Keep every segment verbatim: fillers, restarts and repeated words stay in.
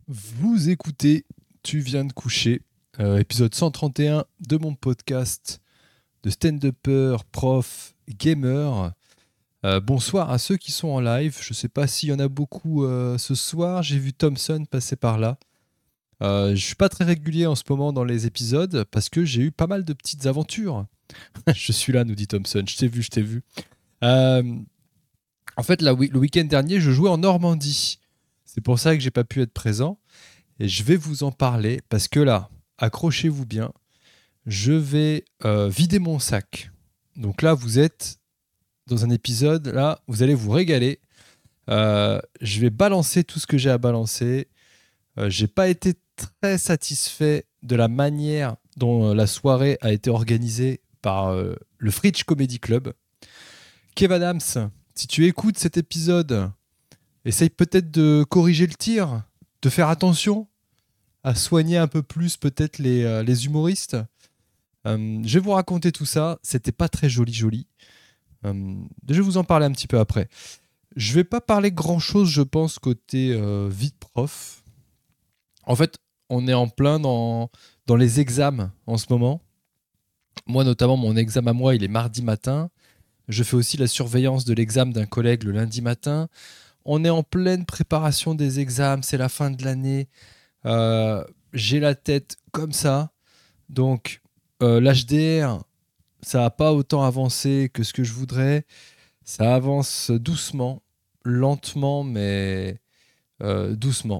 Vous écoutez Tu viens de coucher, euh, épisode cent trente et un de mon podcast de stand-upper, prof, gamer. Euh, bonsoir à ceux qui sont en live. Je ne sais pas s'il y en a beaucoup euh, ce soir. J'ai vu Thompson passer par là. Euh, je ne suis pas très régulier en ce moment dans les épisodes parce que j'ai eu pas mal de petites aventures. Je suis là, nous dit Thompson. Je t'ai vu, je t'ai vu. Euh, en fait, la, le week-end dernier, je jouais en Normandie. C'est pour ça que j'ai pas pu être présent. Et je vais vous en parler parce que là, accrochez-vous bien, je vais euh, vider mon sac. Donc là, vous êtes dans un épisode, là, vous allez vous régaler. Euh, je vais balancer tout ce que j'ai à balancer. Euh, j'ai pas été très satisfait de la manière dont euh, la soirée a été organisée par euh, le Fridge Comedy Club. Kev Adams, si tu écoutes cet épisode, essaye peut-être de corriger le tir, de faire attention à soigner un peu plus peut-être les, euh, les humoristes. Euh, je vais vous raconter tout ça. C'était pas très joli joli. Euh, je vais vous en parler un petit peu après. Je vais pas parler grand-chose, je pense, côté euh, vie de prof. En fait, on est en plein dans, dans les examens en ce moment. Moi, notamment, mon examen à moi, il est mardi matin. Je fais aussi la surveillance de l'examen d'un collègue le lundi matin. On est en pleine préparation des examens. C'est la fin de l'année. Euh, j'ai la tête comme ça. Donc, euh, l'H D R, ça n'a pas autant avancé que ce que je voudrais. Ça avance doucement, lentement, mais euh, doucement.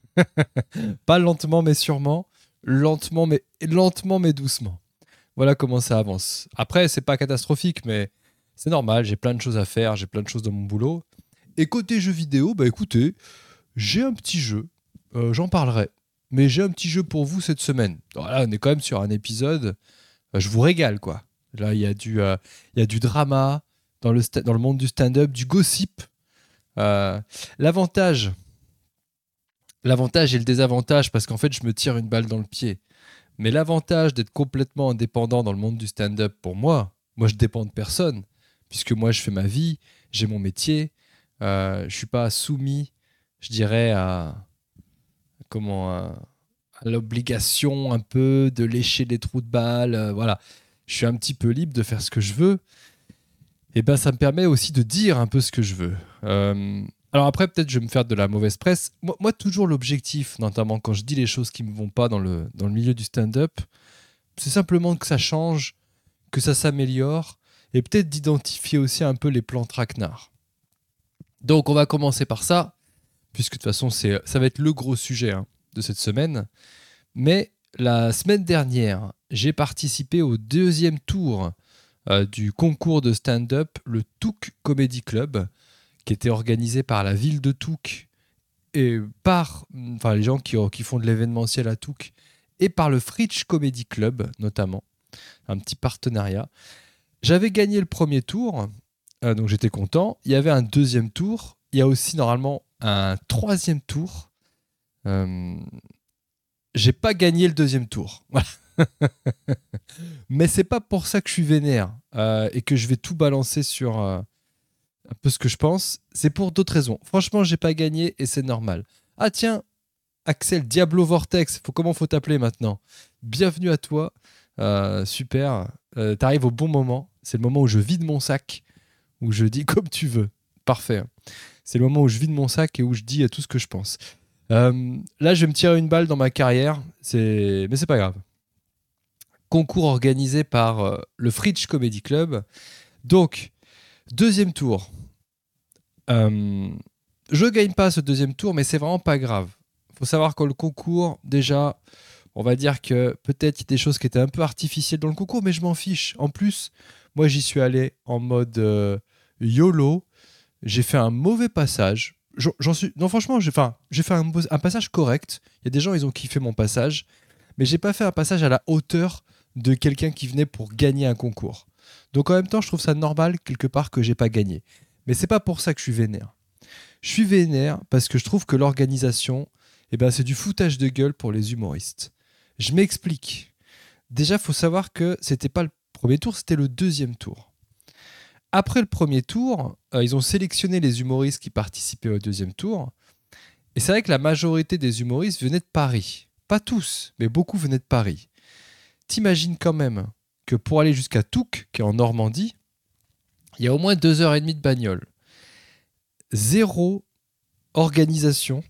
Pas lentement, mais sûrement. Lentement, mais lentement, mais doucement. Voilà comment ça avance. Après, c'est pas catastrophique, mais c'est normal. J'ai plein de choses à faire, j'ai plein de choses dans mon boulot. Et côté jeux vidéo, bah écoutez, j'ai un petit jeu. Euh, j'en parlerai. Mais j'ai un petit jeu pour vous cette semaine. Voilà, on est quand même sur un épisode. Euh, je vous régale, quoi. Là, il y a du, euh, il y a du drama dans le, sta- dans le monde du stand-up, du gossip. Euh, l'avantage, l'avantage et le désavantage, parce qu'en fait, je me tire une balle dans le pied. Mais l'avantage d'être complètement indépendant dans le monde du stand-up, pour moi, moi, je dépends de personne, puisque moi, je fais ma vie, j'ai mon métier. Euh, je suis pas soumis, je dirais, à comment à, à l'obligation un peu de lécher les trous de balles. Euh, voilà, je suis un petit peu libre de faire ce que je veux. Et ben, ça me permet aussi de dire un peu ce que je veux. Euh, alors après, peut-être je vais me faire de la mauvaise presse. Moi, moi, toujours l'objectif, notamment quand je dis les choses qui ne me vont pas dans le, dans le milieu du stand-up, c'est simplement que ça change, que ça s'améliore, et peut-être d'identifier aussi un peu les plans traquenards. Donc on va commencer par ça, puisque de toute façon, c'est, ça va être le gros sujet hein, de cette semaine. Mais la semaine dernière, j'ai participé au deuxième tour euh, du concours de stand-up, le Touques Comedy Club, qui était organisé par la ville de Touques et par enfin, les gens qui, qui font de l'événementiel à Touques et par le Fridge Comedy Club notamment, un petit partenariat. J'avais gagné le premier tour, euh, donc j'étais content. Il y avait un deuxième tour. Il y a aussi normalement un troisième tour. Euh, j'ai pas gagné le deuxième tour. Voilà. Mais c'est pas pour ça que je suis vénère euh, et que je vais tout balancer sur euh, un peu ce que je pense. C'est pour d'autres raisons. Franchement, j'ai pas gagné et c'est normal. Ah tiens, Axel Diablo Vortex, faut, comment faut t'appeler maintenant? Bienvenue à toi. Euh, super. Euh, T'arrives au bon moment. C'est le moment où je vide mon sac, où je dis comme tu veux. Parfait. C'est le moment où je vide mon sac et où je dis tout ce que je pense. Euh, là, je vais me tirer une balle dans ma carrière, c'est... mais c'est pas grave. Concours organisé par euh, le Fridge Comedy Club. Donc, deuxième tour. Euh, je gagne pas ce deuxième tour, mais c'est vraiment pas grave. Faut savoir que le concours, déjà, on va dire que peut-être il y a des choses qui étaient un peu artificielles dans le concours, mais je m'en fiche. En plus, moi, j'y suis allé en mode euh, YOLO. J'ai fait un mauvais passage. J'en j'en suis... Non, franchement, j'ai, enfin, j'ai fait un, un passage correct. Il y a des gens, ils ont kiffé mon passage. Mais j'ai pas fait un passage à la hauteur de quelqu'un qui venait pour gagner un concours. Donc en même temps, je trouve ça normal quelque part que j'ai pas gagné. Mais c'est pas pour ça que je suis vénère. Je suis vénère parce que je trouve que l'organisation, eh ben, c'est du foutage de gueule pour les humoristes. Je m'explique. Déjà, il faut savoir que c'était pas le premier tour, c'était le deuxième tour. Après le premier tour, euh, ils ont sélectionné les humoristes qui participaient au deuxième tour. Et c'est vrai que la majorité des humoristes venaient de Paris. Pas tous, mais beaucoup venaient de Paris. T'imagines quand même que pour aller jusqu'à Touques, qui est en Normandie, il y a au moins deux heures et demie de bagnole. Zéro organisation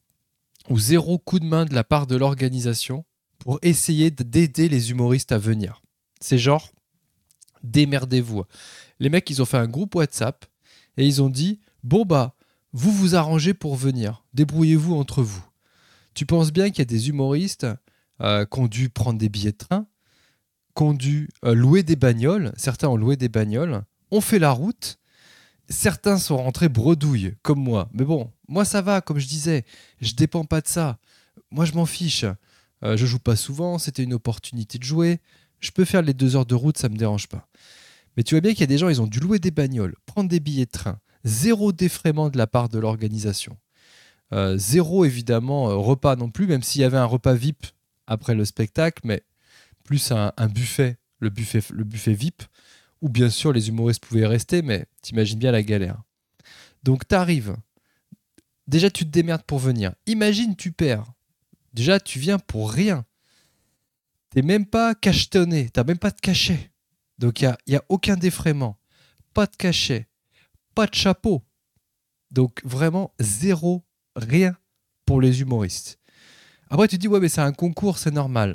ou zéro coup de main de la part de l'organisation pour essayer d'aider les humoristes à venir. C'est genre, démerdez-vous. Les mecs, ils ont fait un groupe WhatsApp et ils ont dit, bon bah, vous vous arrangez pour venir. Débrouillez-vous entre vous. Tu penses bien qu'il y a des humoristes euh, qui ont dû prendre des billets de train, qui ont dû euh, louer des bagnoles. Certains ont loué des bagnoles, ont fait la route. Certains sont rentrés bredouilles, comme moi. Mais bon, moi ça va, comme je disais. Je dépends pas de ça. Moi je m'en fiche. Euh, je joue pas souvent, c'était une opportunité de jouer. Je peux faire les deux heures de route, ça me dérange pas. Mais tu vois bien qu'il y a des gens, ils ont dû louer des bagnoles, prendre des billets de train. Zéro défraiement de la part de l'organisation. Euh, zéro, évidemment, euh, repas non plus, même s'il y avait un repas V I P après le spectacle, mais plus un, un buffet, le buffet, le buffet V I P, où bien sûr les humoristes pouvaient rester, mais t'imagines bien la galère. Donc t'arrives, déjà tu te démerdes pour venir. Imagine tu perds. Déjà tu viens pour rien. T'es même pas cachetonné, t'as même pas de cachet. Donc il n'y a, y a aucun défraiement, pas de cachet, pas de chapeau. Donc vraiment zéro, rien pour les humoristes. Après tu dis ouais mais c'est un concours, c'est normal.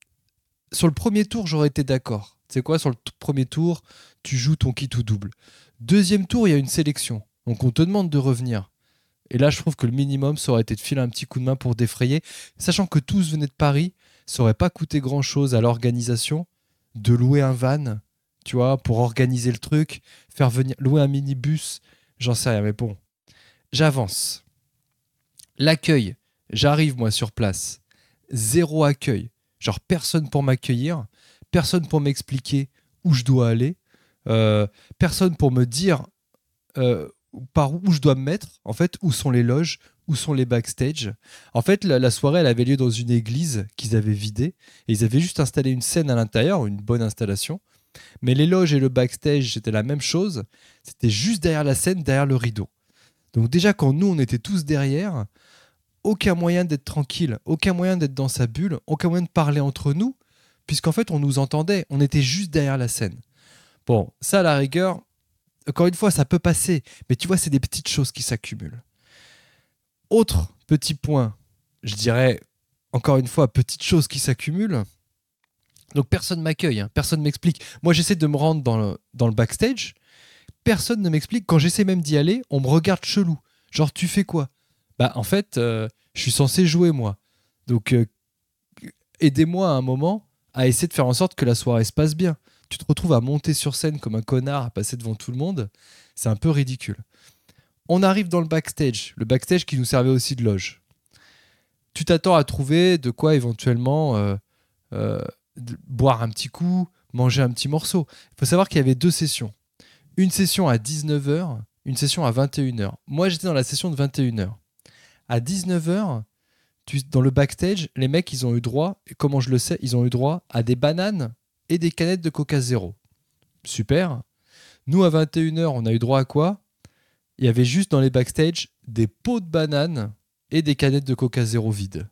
Sur le premier tour j'aurais été d'accord. Tu sais quoi, sur le t- premier tour, tu joues ton kit ou double. Deuxième tour, il y a une sélection. Donc on te demande de revenir. Et là, je trouve que le minimum, ça aurait été de filer un petit coup de main pour défrayer. Sachant que tous venaient de Paris, ça aurait pas coûté grand-chose à l'organisation de louer un van, tu vois, pour organiser le truc, faire venir, louer un minibus, j'en sais rien, mais bon. J'avance. L'accueil, j'arrive moi sur place. Zéro accueil. Genre personne pour m'accueillir, personne pour m'expliquer où je dois aller, euh, personne pour me dire euh, par où je dois me mettre, en fait, où sont les loges, où sont les backstage. En fait, la, la soirée, elle avait lieu dans une église qu'ils avaient vidée, et ils avaient juste installé une scène à l'intérieur, une bonne installation, mais les loges et le backstage, c'était la même chose, c'était juste derrière la scène, derrière le rideau. Donc déjà, quand nous, on était tous derrière, aucun moyen d'être tranquille, aucun moyen d'être dans sa bulle, aucun moyen de parler entre nous, puisqu'en fait, on nous entendait, on était juste derrière la scène. Bon, ça, à la rigueur, encore une fois, ça peut passer, mais tu vois, c'est des petites choses qui s'accumulent. Autre petit point, je dirais, encore une fois, petite chose qui s'accumule. Donc, personne m'accueille, hein, personne m'explique. Moi, j'essaie de me rendre dans le, dans le backstage, personne ne m'explique. Quand j'essaie même d'y aller, on me regarde chelou. Genre, tu fais quoi ? Bah, en fait, euh, je suis censé jouer, moi. Donc, euh, aidez-moi à un moment à essayer de faire en sorte que la soirée se passe bien. Tu te retrouves à monter sur scène comme un connard, à passer devant tout le monde. C'est un peu ridicule. On arrive dans le backstage, le backstage qui nous servait aussi de loge. Tu t'attends à trouver de quoi éventuellement euh, euh, de- boire un petit coup, manger un petit morceau. Il faut savoir qu'il y avait deux sessions. Une session à dix-neuf heures, une session à vingt et une heures. Moi, j'étais dans la session de vingt et une heures. À dix-neuf heures, tu, dans le backstage, les mecs, ils ont eu droit, et comment je le sais, ils ont eu droit à des bananes et des canettes de Coca Zéro. Super. Nous, à vingt et une heures, on a eu droit à quoi ? Il y avait juste dans les backstage des pots de bananes et des canettes de Coca Zéro vides.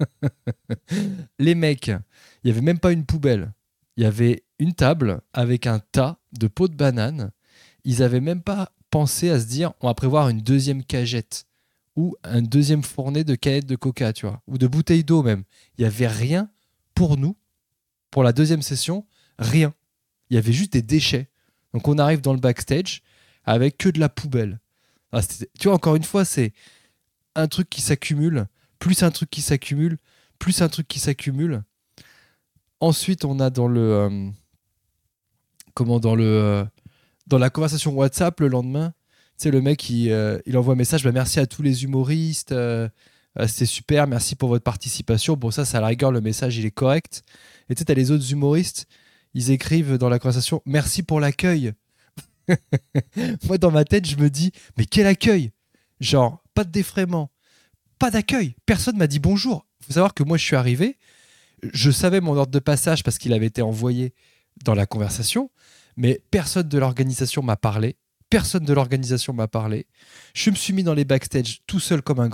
Les mecs, il n'y avait même pas une poubelle. Il y avait une table avec un tas de pots de bananes. Ils n'avaient même pas pensé à se dire on va prévoir une deuxième cagette ou un deuxième fournet de canettes de Coca, tu vois, ou de bouteilles d'eau même. Il n'y avait rien pour nous, pour la deuxième session, rien. Il y avait juste des déchets. Donc on arrive dans le backstage avec que de la poubelle. Ah, c'était- tu vois, encore une fois, c'est un truc qui s'accumule, plus un truc qui s'accumule, plus un truc qui s'accumule. Ensuite, on a dans le euh, comment dans le euh, dans la conversation WhatsApp le lendemain, tu sais, le mec il, euh, il envoie un message, bah, merci à tous les humoristes, euh, euh, c'était super, merci pour votre participation. Bon, ça, ça à la rigueur, le message il est correct. Et tu sais, t'as les autres humoristes, ils écrivent dans la conversation, merci pour l'accueil. Moi, dans ma tête, je me dis, mais quel accueil! Genre, pas de défraiement, pas d'accueil. Personne m'a dit bonjour. Il faut savoir que moi, je suis arrivé, je savais mon ordre de passage parce qu'il avait été envoyé dans la conversation, mais personne de l'organisation m'a parlé. Personne de l'organisation m'a parlé. Je me suis mis dans les backstage tout seul comme un grand.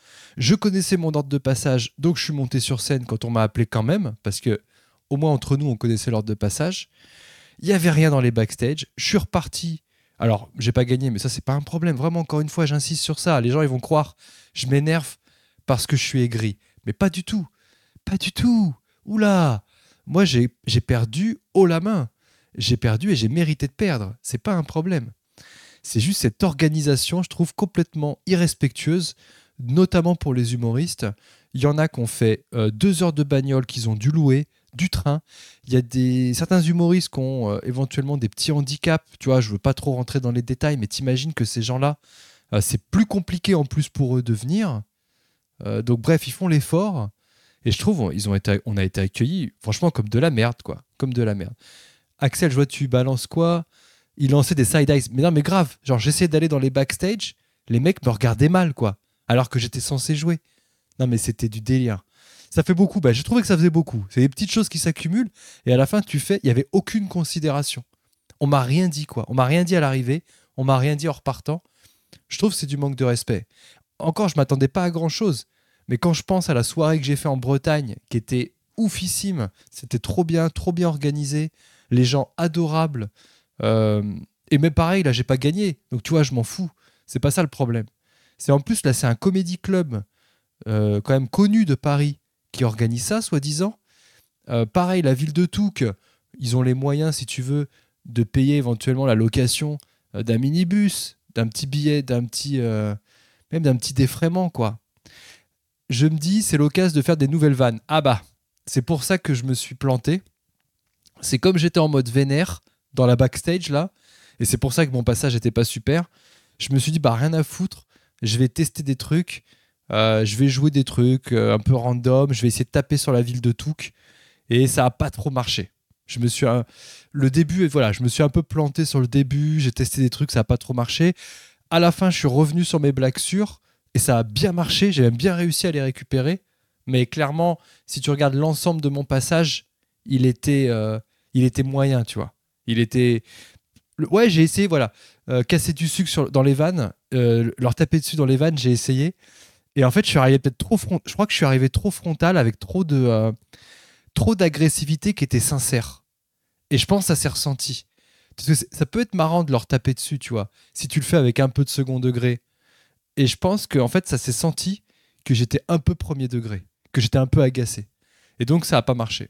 Je connaissais mon ordre de passage, donc je suis monté sur scène quand on m'a appelé quand même, parce que au moins entre nous, on connaissait l'ordre de passage. Il n'y avait rien dans les backstage. Je suis reparti. Alors, j'ai pas gagné, mais ça, c'est pas un problème. Vraiment, encore une fois, j'insiste sur ça. Les gens, ils vont croire, je m'énerve parce que je suis aigri. Mais pas du tout. Pas du tout. Oula. Moi, j'ai, j'ai perdu haut la main. J'ai perdu et j'ai mérité de perdre. C'est pas un problème. C'est juste cette organisation, je trouve, complètement irrespectueuse, notamment pour les humoristes. Il y en a qui ont fait euh, deux heures de bagnole qu'ils ont dû louer, du train. Il y a des, certains humoristes qui ont euh, éventuellement des petits handicaps. Tu vois, je ne veux pas trop rentrer dans les détails, mais t'imagines que ces gens-là, euh, c'est plus compliqué en plus pour eux de venir. Euh, donc bref, ils font l'effort. Et je trouve, ils ont été, on a été accueillis, franchement, comme de la merde, quoi. Comme de la merde. Axel, je vois, tu balances quoi? Il lançait des side-eyes. Mais non, mais grave. Genre, j'essayais d'aller dans les backstage. Les mecs me regardaient mal, quoi. Alors que j'étais censé jouer. Non, mais c'était du délire. Ça fait beaucoup. Bah, j'ai trouvé que ça faisait beaucoup. C'est des petites choses qui s'accumulent. Et à la fin, tu fais, il n'y avait aucune considération. On m'a rien dit, quoi. On m'a rien dit à l'arrivée. On m'a rien dit en repartant. Je trouve que c'est du manque de respect. Encore, je m'attendais pas à grand-chose. Mais quand je pense à la soirée que j'ai fait en Bretagne, qui était oufissime, c'était trop bien, trop bien organisé. Les gens adorables. Euh, et même pareil, là, j'ai pas gagné. Donc, tu vois, je m'en fous. C'est pas ça le problème. C'est en plus, là, c'est un comédie club euh, quand même connu de Paris qui organise ça, soi-disant. Euh, pareil, la ville de Touques, ils ont les moyens, si tu veux, de payer éventuellement la location euh, d'un minibus, d'un petit billet, d'un petit, euh, même d'un petit défraiement, quoi. Je me dis, c'est l'occasion de faire des nouvelles vannes. Ah bah, c'est pour ça que je me suis planté. C'est comme j'étais en mode vénère dans la backstage, là, et c'est pour ça que mon passage n'était pas super. Je me suis dit, bah rien à foutre, je vais tester des trucs, euh, je vais jouer des trucs euh, un peu random, je vais essayer de taper sur la ville de Touques, et ça n'a pas trop marché. Je me suis un... le début, voilà, je me suis un peu planté sur le début, j'ai testé des trucs, ça n'a pas trop marché. À la fin, je suis revenu sur mes blagues sûres, et ça a bien marché, j'ai même bien réussi à les récupérer, mais clairement, si tu regardes l'ensemble de mon passage, il était, euh, il était moyen, tu vois. Il était... Ouais, j'ai essayé, voilà, euh, casser du sucre sur, dans les vannes, euh, leur taper dessus dans les vannes, j'ai essayé. Et en fait, je suis arrivé peut-être trop front... je crois que je suis arrivé trop frontal avec trop de euh, trop d'agressivité qui était sincère. Et je pense que ça s'est ressenti. Parce que ça peut être marrant de leur taper dessus, tu vois, si tu le fais avec un peu de second degré. Et je pense que en fait, ça s'est senti que j'étais un peu premier degré, que j'étais un peu agacé. Et donc, ça n'a pas marché.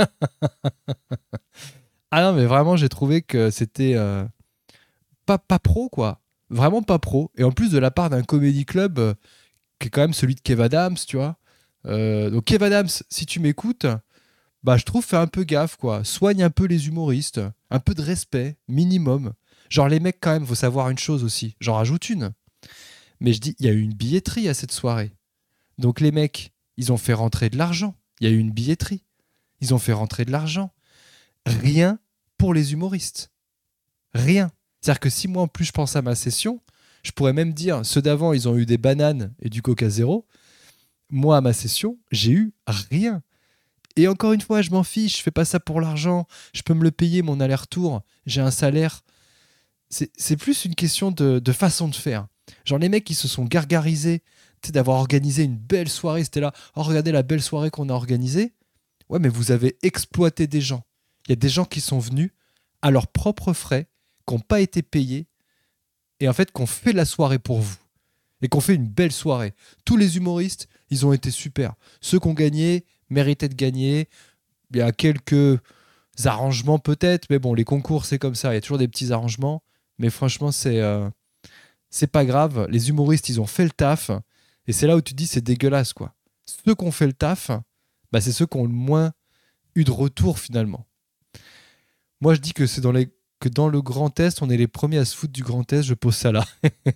Ah non, mais vraiment, j'ai trouvé que c'était euh, pas, pas pro, quoi. Vraiment pas pro. Et en plus, de la part d'un comédie club euh, qui est quand même celui de Kev Adams, tu vois. Euh, donc, Kev Adams, si tu m'écoutes, bah, je trouve, fais un peu gaffe, quoi. Soigne un peu les humoristes. Un peu de respect, minimum. Genre, les mecs, quand même, faut savoir une chose aussi. J'en rajoute une. Mais je dis, il y a eu une billetterie à cette soirée. Donc, les mecs, ils ont fait rentrer de l'argent. Il y a eu une billetterie. Ils ont fait rentrer de l'argent. Rien pour les humoristes. Rien. C'est-à-dire que si moi en plus je pense à ma session, je pourrais même dire, ceux d'avant ils ont eu des bananes et du Coca Zéro. Moi à ma session, j'ai eu rien. Et encore une fois, je m'en fiche, je fais pas ça pour l'argent, je peux me le payer mon aller-retour, j'ai un salaire. C'est, c'est plus une question de, de façon de faire. Genre les mecs qui se sont gargarisés d'avoir organisé une belle soirée, c'était là, oh regardez la belle soirée qu'on a organisée. Ouais, mais vous avez exploité des gens. Il y a des gens qui sont venus à leurs propres frais, qui n'ont pas été payés, et en fait, qui ont fait la soirée pour vous. Et qui ont fait une belle soirée. Tous les humoristes, ils ont été super. Ceux qui ont gagné méritaient de gagner. Il y a quelques arrangements peut-être, mais bon, les concours, c'est comme ça. Il y a toujours des petits arrangements. Mais franchement, c'est, euh, c'est pas grave. Les humoristes, ils ont fait le taf. Et c'est là où tu te dis, c'est dégueulasse, quoi. Ceux qui ont fait le taf, bah, c'est ceux qui ont le moins eu de retour, finalement. Moi, je dis que c'est dans les que dans le Grand Est, on est les premiers à se foutre du Grand Est. Je pose ça là.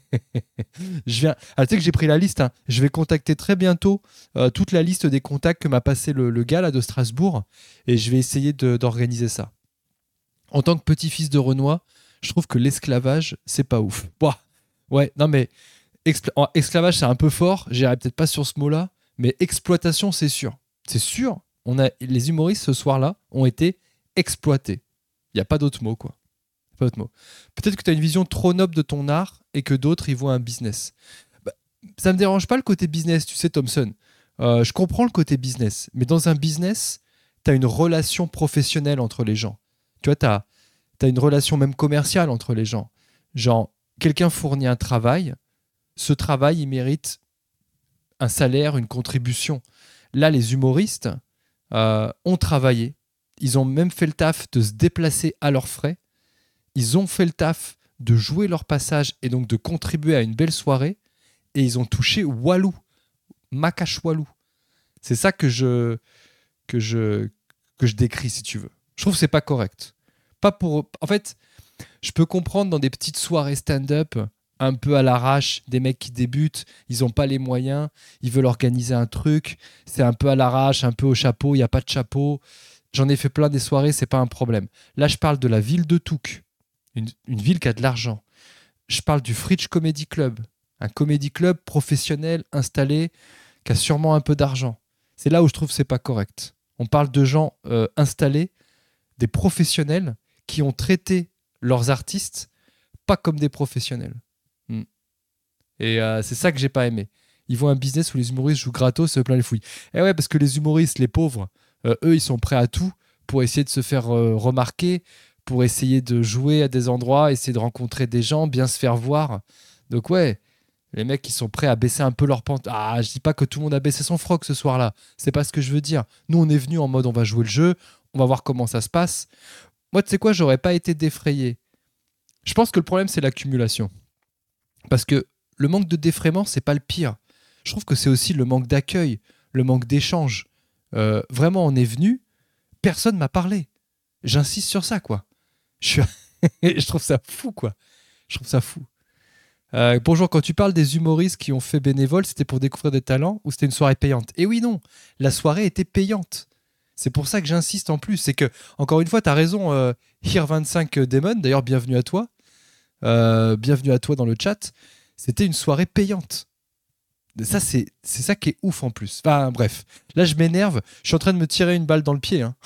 je viens. Ah, tu sais que j'ai pris la liste. Hein. Je vais contacter très bientôt euh, toute la liste des contacts que m'a passé le, le gars là de Strasbourg, et je vais essayer de, d'organiser ça. En tant que petit-fils de Renoir, je trouve que l'esclavage, c'est pas ouf. Ouah. Ouais, non mais expl- oh, esclavage, c'est un peu fort. J'irai peut-être pas sur ce mot-là, mais exploitation, c'est sûr. C'est sûr. On a les humoristes ce soir-là ont été exploités. Il n'y a pas d'autre mot, quoi. Pas d'autre mot. Peut-être que tu as une vision trop noble de ton art et que d'autres y voient un business. Bah, ça me dérange pas le côté business, tu sais, Thompson. Euh, je comprends le côté business, mais dans un business, tu as une relation professionnelle entre les gens. Tu vois, tu as une relation même commerciale entre les gens. Genre, quelqu'un fournit un travail, ce travail, il mérite un salaire, une contribution. Là, les humoristes euh, ont travaillé. Ils ont même fait le taf de se déplacer à leurs frais. Ils ont fait le taf de jouer leur passage et donc de contribuer à une belle soirée. Et ils ont touché Walou, Makash Walou. C'est ça que je, que, je, que je décris, si tu veux. Je trouve que c'est pas correct. Pas pour... En fait, je peux comprendre dans des petites soirées stand-up, un peu à l'arrache, des mecs qui débutent, ils n'ont pas les moyens, ils veulent organiser un truc, c'est un peu à l'arrache, un peu au chapeau, il n'y a pas de chapeau. J'en ai fait plein des soirées, c'est pas un problème. Là, je parle de la ville de Touques, une, une ville qui a de l'argent. Je parle du Fridge Comedy Club, un comedy club professionnel, installé, qui a sûrement un peu d'argent. C'est là où je trouve que c'est pas correct. On parle de gens euh, installés, des professionnels qui ont traité leurs artistes pas comme des professionnels. Hmm. Et euh, c'est ça que j'ai pas aimé. Ils voient un business où les humoristes jouent gratos, se plein les fouilles. Et ouais, parce que les humoristes, les pauvres, euh, eux, ils sont prêts à tout pour essayer de se faire euh, remarquer, pour essayer de jouer à des endroits, essayer de rencontrer des gens, bien se faire voir. Donc ouais, les mecs qui sont prêts à baisser un peu leur pente. Ah, je dis pas que tout le monde a baissé son froc ce soir-là. C'est pas ce que je veux dire. Nous, on est venus en mode on va jouer le jeu, on va voir comment ça se passe. Moi, tu sais quoi, j'aurais pas été défrayé. Je pense que le problème, c'est l'accumulation. Parce que le manque de défraiement, c'est pas le pire. Je trouve que c'est aussi le manque d'accueil, le manque d'échange. Euh, vraiment, on est venu, personne m'a parlé. J'insiste sur ça, quoi. Je, suis... je trouve ça fou, quoi. Je trouve ça fou. Euh, bonjour, quand tu parles des humoristes qui ont fait bénévole, c'était pour découvrir des talents ou c'était une soirée payante? Eh oui, non. La soirée était payante. C'est pour ça que j'insiste en plus. C'est que, encore une fois, tu as raison, euh, Here vingt-cinq Demon, d'ailleurs, bienvenue à toi. Euh, bienvenue à toi dans le chat. C'était une soirée payante. Ça, c'est, c'est ça qui est ouf en plus. Enfin, bref. Là, je m'énerve. Je suis en train de me tirer une balle dans le pied. Hein.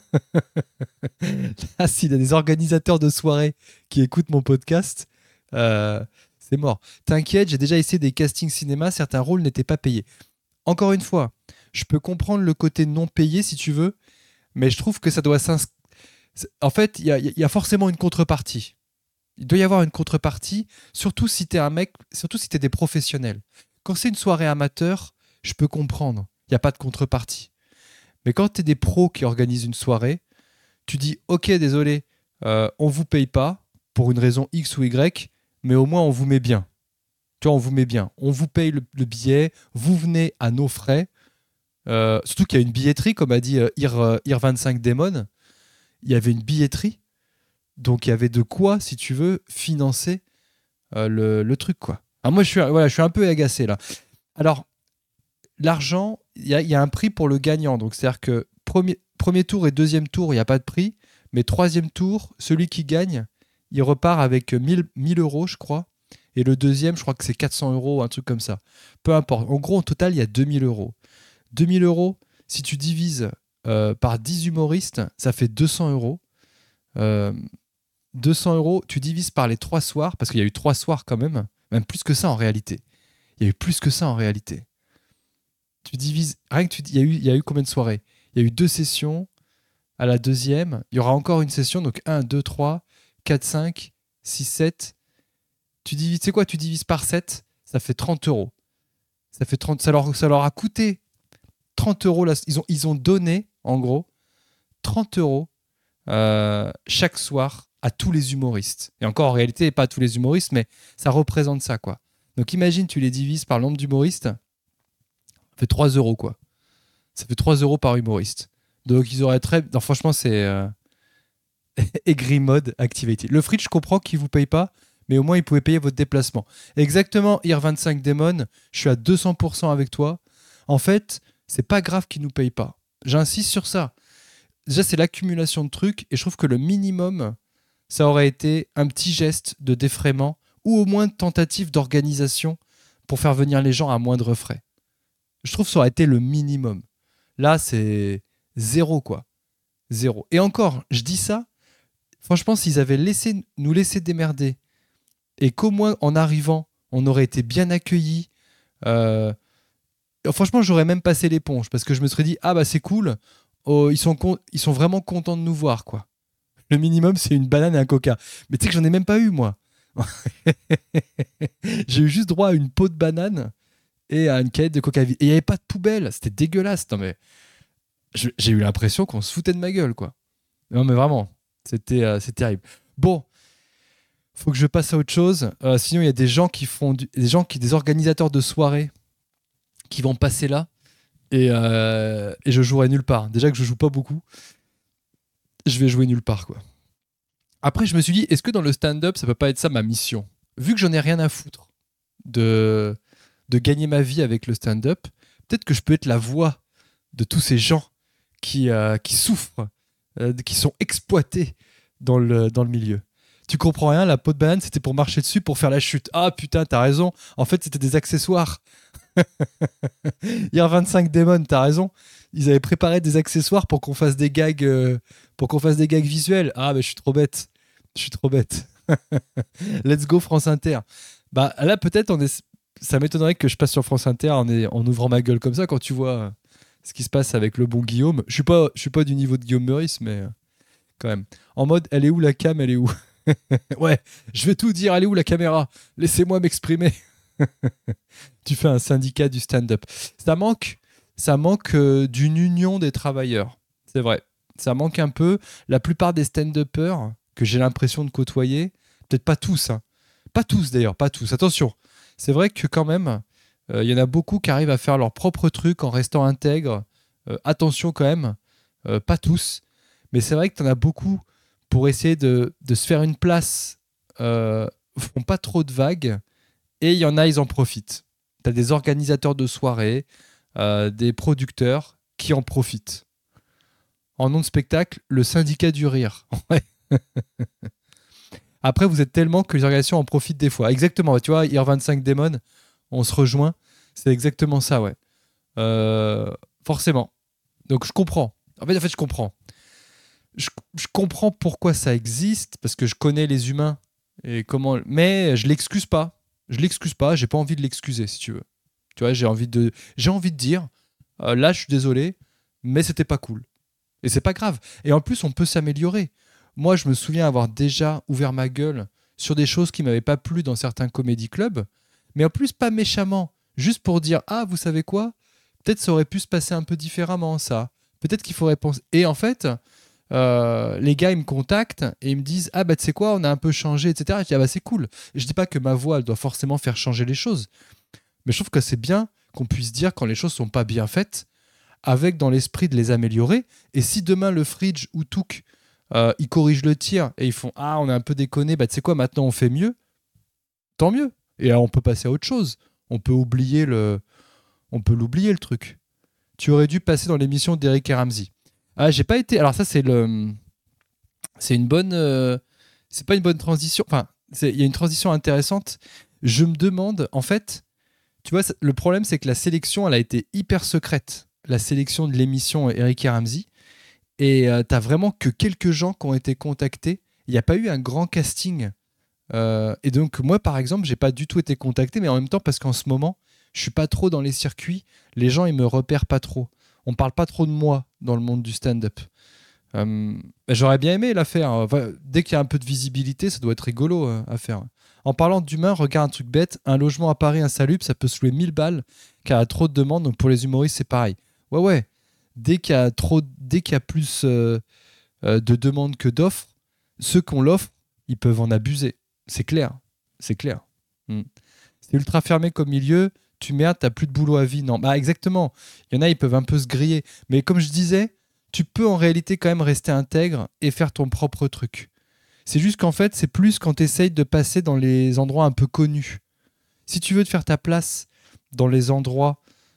Là, s'il y a des organisateurs de soirées qui écoutent mon podcast, euh, c'est mort. T'inquiète, j'ai déjà essayé des castings cinéma. Certains rôles n'étaient pas payés. Encore une fois, je peux comprendre le côté non payé si tu veux, mais je trouve que ça doit s'inscrire. En fait, il y, y a forcément une contrepartie. Il doit y avoir une contrepartie, surtout si t'es un mec, surtout si t'es des professionnels. Quand c'est une soirée amateur, je peux comprendre. Il n'y a pas de contrepartie. Mais quand t'es des pros qui organisent une soirée, tu dis « Ok, désolé, euh, on vous paye pas pour une raison X ou Y, mais au moins on vous met bien. » Tu vois, on vous met bien. On vous paye le, le billet, vous venez à nos frais. Euh, surtout qu'il y a une billetterie, comme a dit euh, Here, Here vingt-cinq Demon. Il y avait une billetterie. Donc il y avait de quoi, si tu veux, financer euh, le, le truc, quoi. Alors moi, je suis, voilà, je suis un peu agacé, là. Alors, l'argent, il y, y a un prix pour le gagnant. Donc, c'est-à-dire que premier, premier tour et deuxième tour, il n'y a pas de prix. Mais troisième tour, celui qui gagne, il repart avec mille euros, je crois. Et le deuxième, je crois que c'est quatre cents euros, un truc comme ça. Peu importe. En gros, en total, il y a deux mille euros. deux mille euros, si tu divises euh, par dix humoristes, ça fait deux cents euros. Euh, deux cents euros, tu divises par les trois soirs, parce qu'il y a eu trois soirs quand même, même plus que ça en réalité. Il y a eu plus que ça en réalité. Tu divises, rien que tu, il y a eu, il y a eu combien de soirées? Il y a eu deux sessions. À la deuxième, il y aura encore une session, donc un, deux, trois, quatre, cinq, six, sept. Tu divises, tu sais quoi, tu divises par sept, ça fait trente euros. Ça fait trente, ça leur, ça leur a coûté trente euros. Là, ils, ont, ils ont donné, en gros, trente euros euh, chaque soir à tous les humoristes. Et encore, en réalité, pas à tous les humoristes, mais ça représente ça, quoi. Donc imagine, tu les divises par le nombre d'humoristes, ça fait trois euros, quoi. Ça fait trois euros par humoriste. Donc ils auraient très... Non, franchement, c'est... Euh... Aigri Mode Activity. Le Fridge, je comprends qu'ils ne vous payent pas, mais au moins, ils pouvaient payer votre déplacement. Exactement, Here vingt-cinq Demon, je suis à deux cents pour cent avec toi. En fait, c'est pas grave qu'ils ne nous payent pas. J'insiste sur ça. Déjà, c'est l'accumulation de trucs, et je trouve que le minimum, ça aurait été un petit geste de défraiement, ou au moins de tentative d'organisation pour faire venir les gens à moindre frais. Je trouve que ça aurait été le minimum. Là, c'est zéro, quoi. Zéro. Et encore, je dis ça, franchement, s'ils avaient laissé, nous laissé démerder et qu'au moins, en arrivant, on aurait été bien accueillis, Euh, franchement, j'aurais même passé l'éponge parce que je me serais dit, ah bah c'est cool, oh, ils, sont con- ils sont vraiment contents de nous voir, quoi. Le minimum, c'est une banane et un coca. Mais tu sais que j'en ai même pas eu, moi. J'ai eu juste droit à une peau de banane et à une canette de coca vide. Et il n'y avait pas de poubelle. C'était dégueulasse. Non, mais je- j'ai eu l'impression qu'on se foutait de ma gueule, quoi. Non, mais vraiment, c'était euh, c'est terrible. Bon, faut que je passe à autre chose. Euh, sinon, il y a des gens qui font du- des gens qui des organisateurs de soirées qui vont passer là et, euh, et je jouerai nulle part. Déjà que je joue pas beaucoup, je vais jouer nulle part, quoi. Après, je me suis dit, est-ce que dans le stand-up, ça peut pas être ça ma mission? Vu que j'en ai rien à foutre de, de gagner ma vie avec le stand-up, peut-être que je peux être la voix de tous ces gens qui, euh, qui souffrent, euh, qui sont exploités dans le, dans le milieu. Tu comprends rien, la peau de banane, c'était pour marcher dessus, pour faire la chute. Ah putain, t'as raison. En fait, c'était des accessoires. Hier vingt-cinq Démon, t'as raison. Ils avaient préparé des accessoires pour qu'on fasse des gags, euh, pour qu'on fasse des gags visuels. Ah, mais je suis trop bête. Je suis trop bête. Let's go France Inter. Bah là, peut-être, on est... ça m'étonnerait que je passe sur France Inter en, est- en ouvrant ma gueule comme ça quand tu vois euh, ce qui se passe avec le bon Guillaume. Je suis pas, je suis pas du niveau de Guillaume Meurice, mais euh, quand même. En mode, elle est où la cam? Elle est où? Ouais, je vais tout dire. Elle est où la caméra? Laissez-moi m'exprimer. Tu fais un syndicat du stand-up. Ça manque, ça manque euh, d'une union des travailleurs. C'est vrai. Ça manque un peu. La plupart des stand-uppers que j'ai l'impression de côtoyer, peut-être pas tous, hein. Pas tous d'ailleurs, pas tous. Attention, c'est vrai que quand même, il euh, y en a beaucoup qui arrivent à faire leur propre truc en restant intègres. Euh, attention quand même, euh, pas tous. Mais c'est vrai que tu en as beaucoup pour essayer de, de se faire une place, euh, font pas trop de vagues. Et il y en a, ils en profitent. Tu as des organisateurs de soirées, euh, des producteurs qui en profitent. En nom de spectacle, le syndicat du rire. Ouais. Après, vous êtes tellement que les organisations en profitent des fois. Exactement, tu vois, Ir vingt-cinq Démon, on se rejoint. C'est exactement ça, ouais. Euh, forcément. Donc je comprends. En fait, en fait je comprends. Je, je comprends pourquoi ça existe, parce que je connais les humains et comment. Mais je l'excuse pas. Je l'excuse pas. J'ai pas envie de l'excuser, si tu veux. Tu vois, j'ai envie de, j'ai envie de dire, euh, là, je suis désolé, mais c'était pas cool. Et c'est pas grave. Et en plus, on peut s'améliorer. Moi, je me souviens avoir déjà ouvert ma gueule sur des choses qui m'avaient pas plu dans certains comédie clubs, mais en plus pas méchamment, juste pour dire ah, vous savez quoi? Peut-être ça aurait pu se passer un peu différemment ça. Peut-être qu'il faudrait penser. Et en fait, euh, les gars ils me contactent et ils me disent ah bah tu sais quoi, on a un peu changé, et cetera. Et je dis ah bah c'est cool. Et je dis pas que ma voix elle doit forcément faire changer les choses, mais je trouve que c'est bien qu'on puisse dire quand les choses sont pas bien faites, avec dans l'esprit de les améliorer. Et si demain le Fridge ou Touk euh, ils corrigent le tir et ils font ah on a un peu déconné, bah tu sais quoi, maintenant on fait mieux, tant mieux. Et là on peut passer à autre chose. On peut oublier le, on peut l'oublier le truc. Tu aurais dû passer dans l'émission d'Eric et Ramsey. Ah j'ai pas été. Alors ça c'est le, c'est une bonne, euh, c'est pas une bonne transition. Enfin c'est- il y a une transition intéressante. Je me demande en fait. Tu vois, le problème, c'est que la sélection, elle a été hyper secrète. La sélection de l'émission Eric et Ramsey. Et euh, t'as vraiment que quelques gens qui ont été contactés. Il n'y a pas eu un grand casting. Euh, et donc, moi, par exemple, j'ai pas du tout été contacté, mais en même temps, parce qu'en ce moment, je suis pas trop dans les circuits. Les gens, ils me repèrent pas trop. On parle pas trop de moi dans le monde du stand-up. Euh, bah, j'aurais bien aimé la faire. Enfin, dès qu'il y a un peu de visibilité, ça doit être rigolo euh, à faire. En parlant d'humain, regarde un truc bête. Un logement à Paris insalubre, ça peut se louer mille balles car il y a trop de demandes. Donc pour les humoristes, c'est pareil. Ouais, ouais. Dès qu'il y a, trop, dès qu'il y a plus euh, euh, de demandes que d'offres, ceux qui ont l'offre, ils peuvent en abuser. C'est clair. C'est clair. Mm. C'est ultra fermé comme milieu. Tu merdes, t'as plus de boulot à vie. Non, bah exactement. Il y en a, ils peuvent un peu se griller. Mais comme je disais, tu peux en réalité quand même rester intègre et faire ton propre truc. C'est juste qu'en fait, c'est plus quand tu essayes de passer dans les endroits un peu connus. Si tu veux te faire ta place dans les endroits,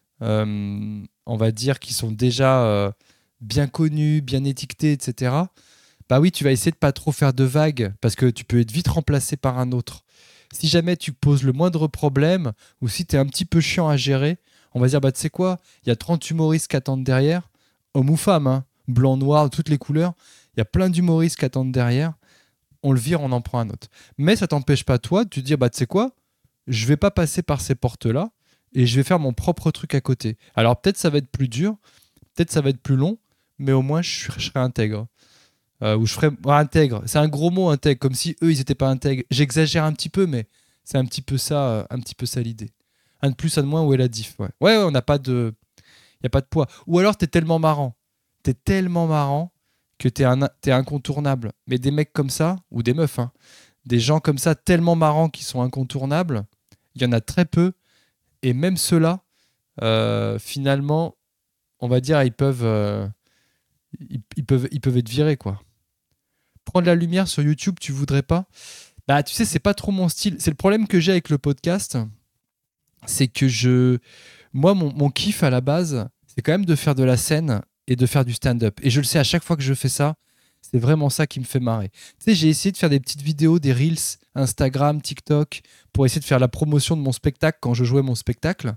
euh, on va dire, qui sont déjà euh, bien connus, bien étiquetés, et cetera, bah oui, tu vas essayer de pas trop faire de vagues parce que tu peux être vite remplacé par un autre. Si jamais tu poses le moindre problème ou si tu es un petit peu chiant à gérer, on va dire, bah tu sais quoi, il y a trente humoristes qui attendent derrière, hommes ou femmes, hein, blanc, noir, toutes les couleurs, il y a plein d'humoristes qui attendent derrière, on le vire, on en prend un autre. Mais ça t'empêche pas, toi, de te dire, bah tu sais quoi, je vais pas passer par ces portes-là et je vais faire mon propre truc à côté. Alors peut-être ça va être plus dur, peut-être ça va être plus long, mais au moins je, je serai intègre. Euh, ou je ferai ouais, intègre. C'est un gros mot intègre, comme si eux ils étaient pas intègres. J'exagère un petit peu, mais c'est un petit peu ça, euh, un petit peu ça l'idée. Un de plus, un de moins, où est la diff? Ouais, ouais, ouais on n'a pas de, y a pas de poids. Ou alors t'es tellement marrant, t'es tellement marrant que t'es un, t'es incontournable. Mais des mecs comme ça ou des meufs, hein, des gens comme ça tellement marrants qui sont incontournables, il y en a très peu. Et même ceux-là, euh, finalement, on va dire, ils peuvent, euh, ils, ils peuvent, ils peuvent être virés, quoi. Prendre la lumière sur YouTube, tu voudrais pas? Bah, tu sais, c'est pas trop mon style. C'est le problème que j'ai avec le podcast, c'est que je, moi, mon, mon kiff à la base, c'est quand même de faire de la scène et de faire du stand-up. Et je le sais, à chaque fois que je fais ça, c'est vraiment ça qui me fait marrer. Tu sais, j'ai essayé de faire des petites vidéos, des Reels, Instagram, TikTok, pour essayer de faire la promotion de mon spectacle quand je jouais mon spectacle.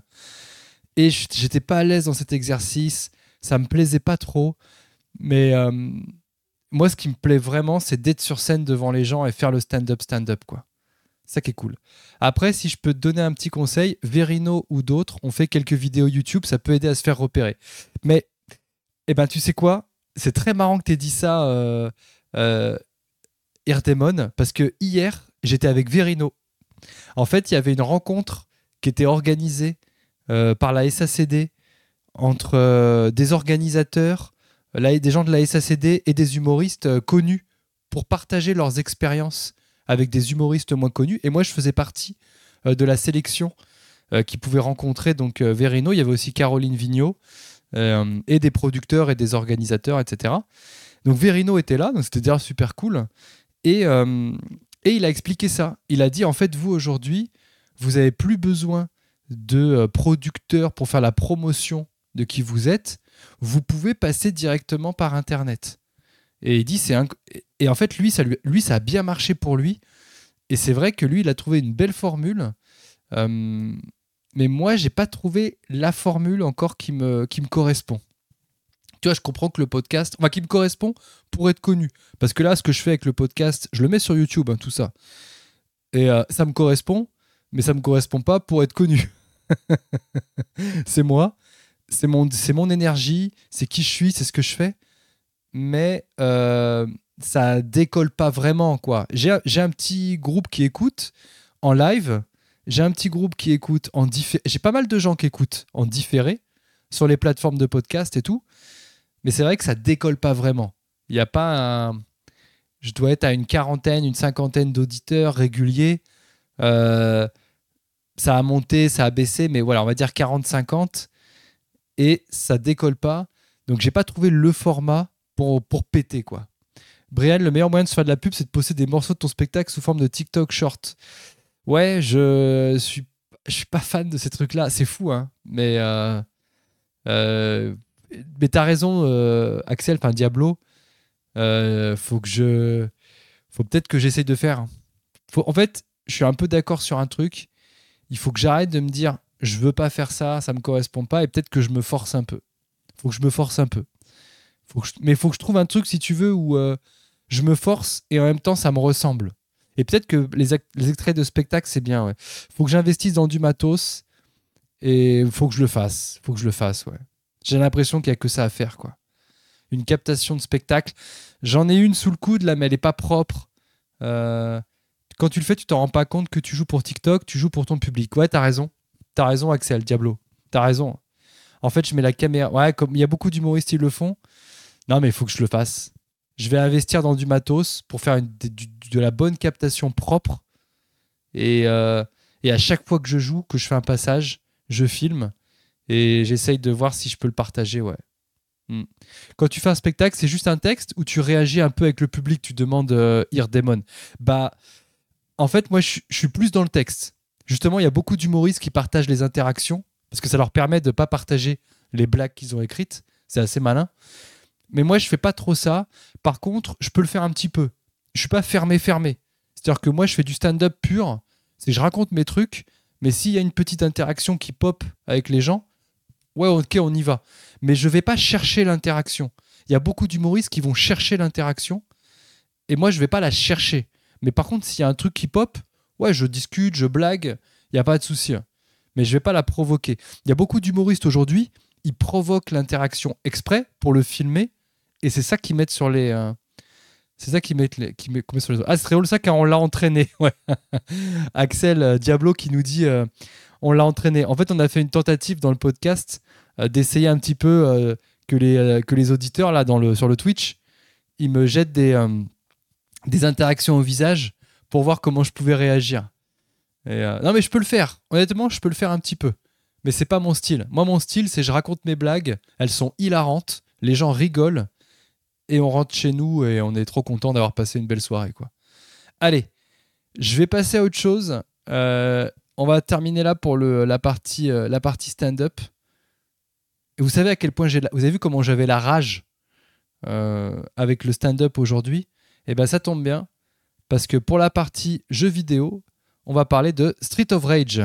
Et j'étais pas à l'aise dans cet exercice, ça me plaisait pas trop. Mais euh, moi, ce qui me plaît vraiment, c'est d'être sur scène devant les gens et faire le stand-up, stand-up, quoi. C'est ça qui est cool. Après, si je peux te donner un petit conseil, Verino ou d'autres ont fait quelques vidéos YouTube, ça peut aider à se faire repérer. Mais, eh ben, tu sais quoi? C'est très marrant que tu aies dit ça, euh, euh, Irdemon, parce que hier, j'étais avec Verino. En fait, il y avait une rencontre qui était organisée euh, par la S A C D entre euh, des organisateurs, là, des gens de la S A C D et des humoristes euh, connus pour partager leurs expériences avec des humoristes moins connus. Et moi, je faisais partie euh, de la sélection euh, qui pouvait rencontrer donc euh, Verino. Il y avait aussi Caroline Vigneault euh, et des producteurs et des organisateurs, et cetera. Donc Verino était là, donc c'était déjà super cool. Et, euh, et il a expliqué ça. Il a dit, en fait, vous, aujourd'hui, vous n'avez plus besoin de euh, producteurs pour faire la promotion de qui vous êtes. Vous pouvez passer directement par Internet. Et il dit, c'est inc- et en fait, lui ça, lui, lui, ça a bien marché pour lui. Et c'est vrai que lui, il a trouvé une belle formule. Euh, mais moi, j'ai pas trouvé la formule encore qui me, qui me correspond. Tu vois, je comprends que le podcast, enfin, qui me correspond pour être connu. Parce que là, ce que je fais avec le podcast, je le mets sur YouTube, hein, tout ça. Et euh, ça me correspond, mais ça me correspond pas pour être connu. C'est moi, c'est mon, c'est mon énergie, c'est qui je suis, c'est ce que je fais. Mais euh, ça décolle pas vraiment, quoi. J'ai, j'ai un petit groupe qui écoute en live, j'ai un petit groupe qui écoute en différé. J'ai pas mal de gens qui écoutent en différé sur les plateformes de podcast et tout. Mais c'est vrai que ça décolle pas vraiment. Il y a pas un... Je dois être à une quarantaine, une cinquantaine d'auditeurs réguliers. Euh, ça a monté, ça a baissé, mais voilà, on va dire quarante cinquante. Et ça décolle pas. Donc, j'ai pas trouvé le format pour, pour péter, quoi. Brian, le meilleur moyen de se faire de la pub, c'est de poster des morceaux de ton spectacle sous forme de TikTok short. Ouais, je suis, je suis pas fan de ces trucs-là. C'est fou, hein. Mais, euh, euh, mais t'as raison, euh, Axel, enfin Diablo. Euh, faut que je, faut peut-être que j'essaye de faire. Faut, en fait, je suis un peu d'accord sur un truc. Il faut que j'arrête de me dire, je veux pas faire ça, ça me correspond pas, et peut-être que je me force un peu. Faut que je me force un peu. Faut que je, mais faut que je trouve un truc, si tu veux, où euh, je me force et en même temps ça me ressemble. Et peut-être que les, ac- les extraits de spectacle, c'est bien. Ouais. Faut que j'investisse dans du matos et faut que je le fasse. Faut que je le fasse, ouais. J'ai l'impression qu'il y a que ça à faire, quoi. Une captation de spectacle. J'en ai une sous le coude là, mais elle est pas propre. Euh, quand tu le fais, tu t'en rends pas compte que tu joues pour TikTok, tu joues pour ton public. Ouais, t'as raison. T'as raison, Axel, Diablo. T'as raison. En fait, je mets la caméra. Ouais, comme il y a beaucoup d'humoristes qui le font. Non, mais il faut que je le fasse. Je vais investir dans du matos pour faire une, de, de la bonne captation propre. Et, euh, et à chaque fois que je joue, que je fais un passage, je filme et j'essaye de voir si je peux le partager. Ouais. Mm. Quand tu fais un spectacle, c'est juste un texte ou tu réagis un peu avec le public, tu demandes euh, Irdemon. Bah, en fait, moi, je, je suis plus dans le texte. Justement, il y a beaucoup d'humoristes qui partagent les interactions parce que ça leur permet de ne pas partager les blagues qu'ils ont écrites. C'est assez malin. Mais moi, je fais pas trop ça. Par contre, je peux le faire un petit peu. Je suis pas fermé, fermé. C'est-à-dire que moi, je fais du stand-up pur. C'est que je raconte mes trucs, mais s'il y a une petite interaction qui pop avec les gens, ouais, ok, on y va. Mais je vais pas chercher l'interaction. Il y a beaucoup d'humoristes qui vont chercher l'interaction, et moi, je vais pas la chercher. Mais par contre, s'il y a un truc qui pop, ouais, je discute, je blague, il y a pas de souci. mais je vais pas la provoquer. Il y a beaucoup d'humoristes aujourd'hui, ils provoquent l'interaction exprès pour le filmer, et c'est ça qu'ils mettent sur les... Euh, c'est ça qu'ils mettent, les, qu'ils mettent sur les autres. Ah, c'est très drôle ça car on l'a entraîné. Ouais. Axel euh, Diablo qui nous dit euh, on l'a entraîné. En fait, on a fait une tentative dans le podcast euh, d'essayer un petit peu euh, que, les, euh, que les auditeurs là, dans le, sur le Twitch, ils me jettent des, euh, des interactions au visage pour voir comment je pouvais réagir. Et euh, non mais je peux le faire. Honnêtement, je peux le faire un petit peu. Mais c'est pas mon style. Moi, mon style, c'est je raconte mes blagues. Elles sont hilarantes. Les gens rigolent. Et on rentre chez nous et on est trop content d'avoir passé une belle soirée, quoi. Allez, je vais passer à autre chose. Euh, on va terminer là pour le, la partie, euh, la partie stand-up. Et vous savez à quel point j'ai... La... Vous avez vu comment j'avais la rage euh, avec le stand-up aujourd'hui ? Eh bien, ça tombe bien. Parce que pour la partie jeux vidéo, on va parler de Street of Rage.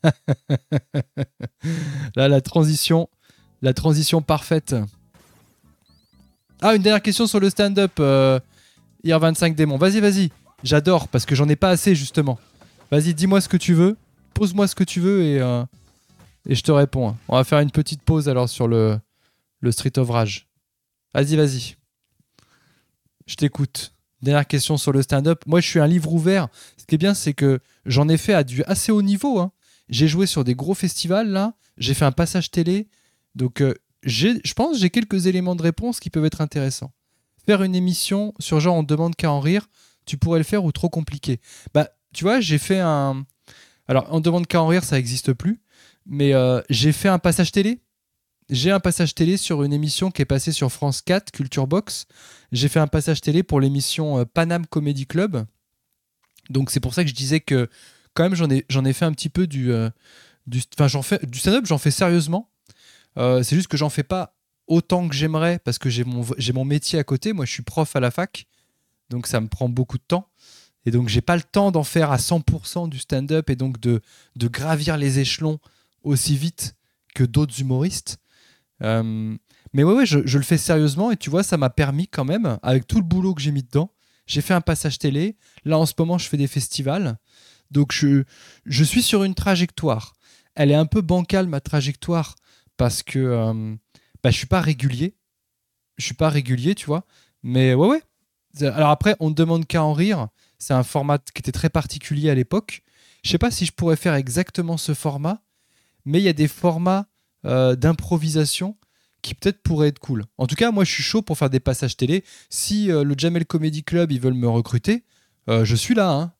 Là, la transition, la transition parfaite. Ah, une dernière question sur le stand-up, euh, I R vingt-cinq Démon. Vas-y, vas-y. J'adore, parce que j'en ai pas assez, justement. Vas-y, dis-moi ce que tu veux. Pose-moi ce que tu veux et, euh, et je te réponds. On va faire une petite pause, alors, sur le, le Street of Rage. Vas-y, vas-y. Je t'écoute. Dernière question sur le stand-up. Moi, je suis un livre ouvert. Ce qui est bien, c'est que j'en ai fait à du assez haut niveau. Hein. J'ai joué sur des gros festivals, là. J'ai fait un passage télé. Donc... Euh, J'ai, je pense que j'ai quelques éléments de réponse qui peuvent être intéressants. Faire une émission sur genre on ne demande qu'à en rire, tu pourrais le faire ou trop compliqué. Bah, tu vois, j'ai fait un... Alors, on ne demande qu'à en rire, ça n'existe plus. Mais euh, j'ai fait un passage télé. J'ai un passage télé sur une émission qui est passée sur France quatre, Culture Box. J'ai fait un passage télé pour l'émission euh, Paname Comedy Club. Donc, c'est pour ça que je disais que quand même, j'en ai, j'en ai fait un petit peu du... Euh, du enfin, j'en fais, du stand-up, j'en fais sérieusement. Euh, c'est juste que j'en fais pas autant que j'aimerais parce que j'ai mon, j'ai mon métier à côté. Moi, je suis prof à la fac, donc ça me prend beaucoup de temps. Et donc, j'ai pas le temps d'en faire à cent pour cent du stand-up et donc de, de gravir les échelons aussi vite que d'autres humoristes. Euh, mais ouais, ouais je, je le fais sérieusement et tu vois, ça m'a permis quand même, avec tout le boulot que j'ai mis dedans, j'ai fait un passage télé. Là, en ce moment, je fais des festivals. Donc, je, je suis sur une trajectoire. Elle est un peu bancale, ma trajectoire, parce que euh, bah, je suis pas régulier. Je suis pas régulier, tu vois. Mais ouais, ouais. Alors après, on ne demande qu'à en rire. C'est un format qui était très particulier à l'époque. Je sais pas si je pourrais faire exactement ce format, mais il y a des formats euh, d'improvisation qui peut-être pourraient être cool. En tout cas, moi, je suis chaud pour faire des passages télé. Si euh, le Jamel Comedy Club, ils veulent me recruter, euh, je suis là. Hein.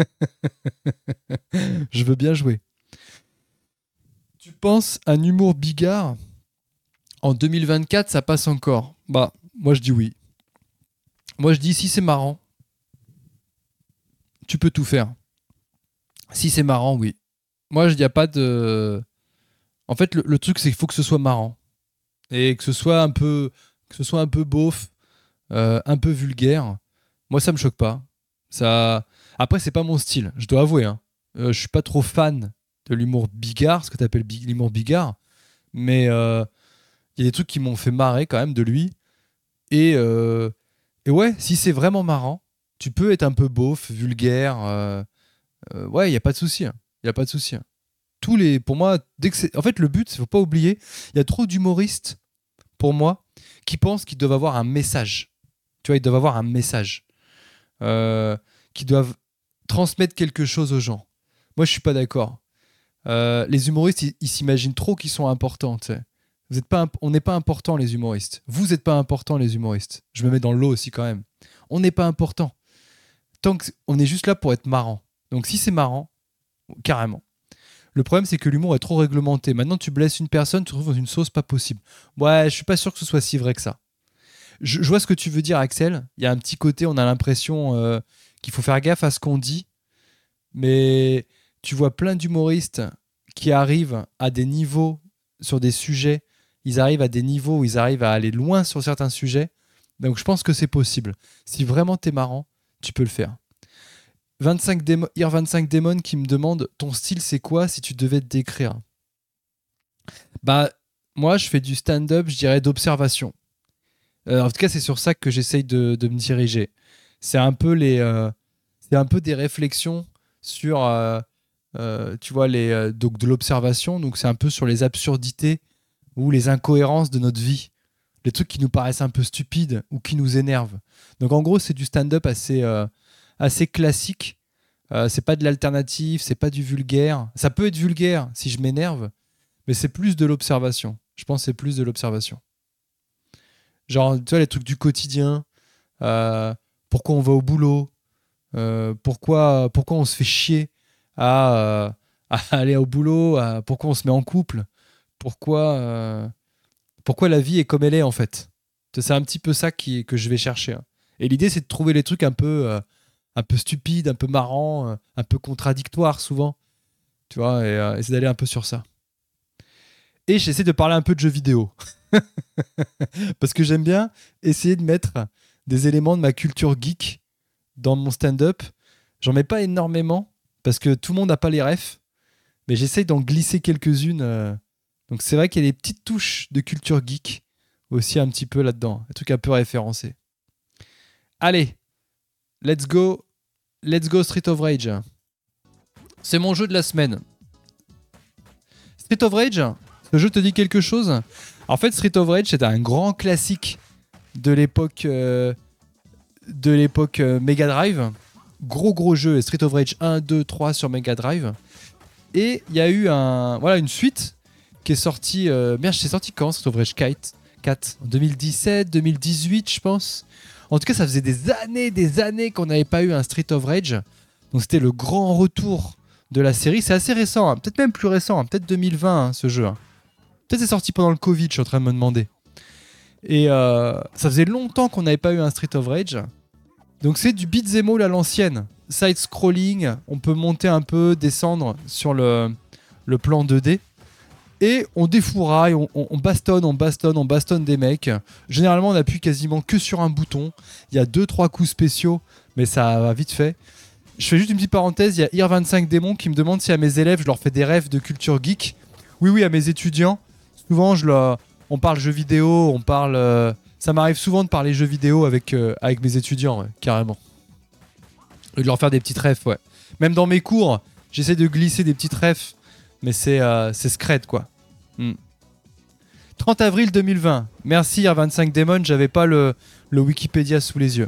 Je veux bien jouer. Tu penses un humour bigard en deux mille vingt-quatre, ça passe encore? Bah, moi je dis oui. Moi je dis si c'est marrant, tu peux tout faire. Si c'est marrant, oui. Moi je dis y a pas de. En fait, le, le truc c'est qu'il faut que ce soit marrant et que ce soit un peu, que ce soit un peu beauf, euh, un peu vulgaire. Moi ça me choque pas. Ça. Après c'est pas mon style, je dois avouer. Hein. Euh, je suis pas trop fan de l'humour bigard, ce que tu appelles big, l'humour bigard, mais il euh, y a des trucs qui m'ont fait marrer quand même de lui. Et, euh, et ouais, si c'est vraiment marrant, tu peux être un peu beauf, vulgaire. Euh, euh, ouais, il n'y a pas de souci. Il hein. n'y a pas de souci. Hein. Tous les, pour moi, dès que c'est, en fait, le but, il ne faut pas oublier, il y a trop d'humoristes, pour moi, qui pensent qu'ils doivent avoir un message. Tu vois, ils doivent avoir un message. Euh, qui doivent transmettre quelque chose aux gens. Moi, je suis pas d'accord. Euh, les humoristes, ils, ils s'imaginent trop qu'ils sont importants. Tu sais. Vous êtes pas, on n'est pas importants, les humoristes. Vous n'êtes pas importants, les humoristes. Je me mets dans le lot aussi quand même. On n'est pas importants. Tant que, on est juste là pour être marrant. Donc si c'est marrant, carrément. Le problème, c'est que l'humour est trop réglementé. Maintenant, tu blesses une personne, tu te retrouves dans une sauce pas possible. Ouais, je suis pas sûr que ce soit si vrai que ça. Je, je vois ce que tu veux dire, Axel. Il y a un petit côté, on a l'impression euh, qu'il faut faire gaffe à ce qu'on dit. Mais tu vois plein d'humoristes qui arrivent à des niveaux sur des sujets. Ils arrivent à des niveaux où ils arrivent à aller loin sur certains sujets. Donc je pense que c'est possible. Si vraiment t'es marrant, tu peux le faire. vingt-cinq démo- I R vingt-cinq Démon qui me demande ton style c'est quoi si tu devais te décrire? Bah moi je fais du stand-up, je dirais d'observation. Euh, en tout cas c'est sur ça que j'essaye de, de me diriger. C'est un peu les, euh, c'est un peu des réflexions sur euh, Euh, tu vois, les, euh, donc de l'observation. Donc c'est un peu sur les absurdités ou les incohérences de notre vie. Les trucs qui nous paraissent un peu stupides ou qui nous énervent. Donc en gros, c'est du stand-up assez, euh, assez classique. Euh, c'est pas de l'alternative, c'est pas du vulgaire. Ça peut être vulgaire si je m'énerve, mais c'est plus de l'observation. Je pense que c'est plus de l'observation. Genre, tu vois, les trucs du quotidien. Euh, pourquoi on va au boulot, euh, pourquoi, pourquoi on se fait chier à, euh, à aller au boulot, à, pourquoi on se met en couple, pourquoi, euh, pourquoi la vie est comme elle est en fait. C'est un petit peu ça qui, que je vais chercher. Hein. Et l'idée, c'est de trouver les trucs un peu, euh, un peu stupides, un peu marrants, euh, un peu contradictoires souvent. Tu vois, et euh, essayer d'aller un peu sur ça. Et j'essaie de parler un peu de jeux vidéo. Parce que j'aime bien essayer de mettre des éléments de ma culture geek dans mon stand-up. J'en mets pas énormément parce que tout le monde n'a pas les refs, mais j'essaye d'en glisser quelques-unes. euh. Donc c'est vrai qu'il y a des petites touches de culture geek aussi un petit peu là-dedans, un truc un peu référencé. Allez, let's go, let's go Street of Rage. C'est mon jeu de la semaine. Street of Rage, ce jeu te dit quelque chose ? En fait, Street of Rage, c'est un grand classique de l'époque euh, de l'époque euh, Mega Drive. Gros gros jeu, Street of Rage un, deux, trois sur Mega Drive. Et il y a eu un, voilà, une suite qui est sortie... Euh, merde, c'est sorti quand Street of Rage quatre En deux mille dix-sept, deux mille dix-huit, je pense. En tout cas, ça faisait des années, des années qu'on n'avait pas eu un Street of Rage. Donc c'était le grand retour de la série. C'est assez récent, hein. Peut-être même plus récent, hein. Peut-être deux mille vingt, hein, ce jeu. Hein. Peut-être c'est sorti pendant le Covid, je suis en train de me demander. Et euh, ça faisait longtemps qu'on n'avait pas eu un Street of Rage. Donc c'est du beat'em all à l'ancienne. Side-scrolling, on peut monter un peu, descendre sur le, le plan deux D. Et on défouraille, on, on, on bastonne, on bastonne, on bastonne des mecs. Généralement, on appuie quasiment que sur un bouton. Il y a deux trois coups spéciaux, mais ça va vite fait. Je fais juste une petite parenthèse, il y a I R vingt-cinq Démon qui me demande si à mes élèves, je leur fais des rêves de culture geek. Oui, oui, à mes étudiants. Souvent, je leur... on parle jeux vidéo, on parle... Euh... Ça m'arrive souvent de parler jeux vidéo avec, euh, avec mes étudiants, ouais, carrément. Et de leur faire des petites refs, ouais. Même dans mes cours, j'essaie de glisser des petites refs, mais c'est, euh, c'est scred, quoi. Hmm. trente avril deux mille vingt. Merci R vingt-cinq Demon, j'avais pas le, le Wikipédia sous les yeux.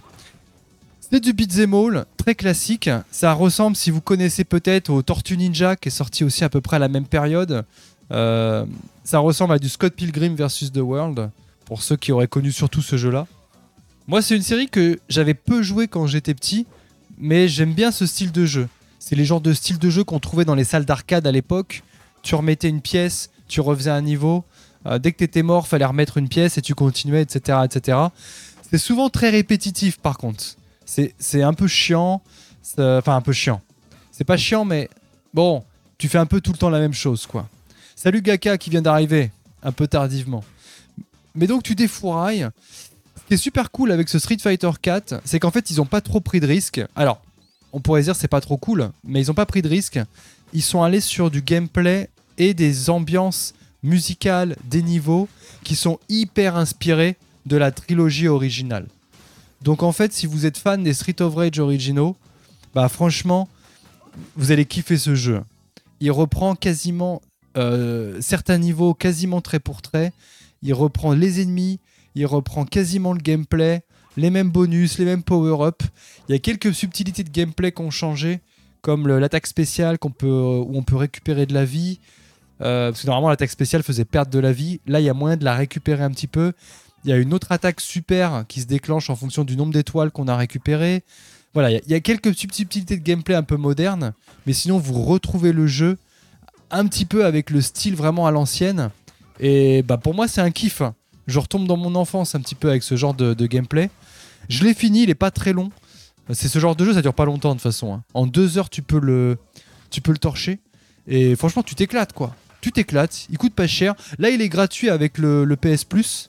C'est du beat'em all, très classique. Ça ressemble, si vous connaissez peut-être, au Tortue Ninja, qui est sorti aussi à peu près à la même période. Euh, ça ressemble à du Scott Pilgrim versus The World, pour ceux qui auraient connu surtout ce jeu-là. Moi, c'est une série que j'avais peu joué quand j'étais petit, mais j'aime bien ce style de jeu. C'est les genres de style de jeu qu'on trouvait dans les salles d'arcade à l'époque. Tu remettais une pièce, tu refaisais un niveau. Euh, dès que t'étais mort, fallait remettre une pièce et tu continuais, et cetera, et cetera. C'est souvent très répétitif, par contre. C'est, c'est un peu chiant. C'est, enfin, un peu chiant. C'est pas chiant, mais bon, tu fais un peu tout le temps la même chose, quoi. Salut Gaka qui vient d'arriver, un peu tardivement. Mais donc, tu défourailles. Ce qui est super cool avec ce Street Fighter quatre, c'est qu'en fait, ils n'ont pas trop pris de risques. Alors, on pourrait dire que c'est pas trop cool, mais ils n'ont pas pris de risques. Ils sont allés sur du gameplay et des ambiances musicales, des niveaux qui sont hyper inspirés de la trilogie originale. Donc en fait, si vous êtes fan des Street of Rage originaux, bah franchement, vous allez kiffer ce jeu. Il reprend quasiment euh, certains niveaux, quasiment trait pour trait. Il reprend les ennemis, il reprend quasiment le gameplay, les mêmes bonus, les mêmes power-up. Il y a quelques subtilités de gameplay qui ont changé, comme le, l'attaque spéciale qu'on peut, où on peut récupérer de la vie. Euh, parce que normalement, l'attaque spéciale faisait perdre de la vie. Là, il y a moyen de la récupérer un petit peu. Il y a une autre attaque super qui se déclenche en fonction du nombre d'étoiles qu'on a récupérées. Voilà, il y, a, il y a quelques subtilités de gameplay un peu modernes, mais sinon, vous retrouvez le jeu un petit peu avec le style vraiment à l'ancienne. Et bah, pour moi, c'est un kiff. Je retombe dans mon enfance un petit peu avec ce genre de, de gameplay. Je l'ai fini, il est pas très long. C'est ce genre de jeu, ça dure pas longtemps de toute façon. Hein. En deux heures, tu peux le, tu peux le torcher. Et franchement, tu t'éclates, quoi. Tu t'éclates, il coûte pas cher. Là, il est gratuit avec le, le P S Plus.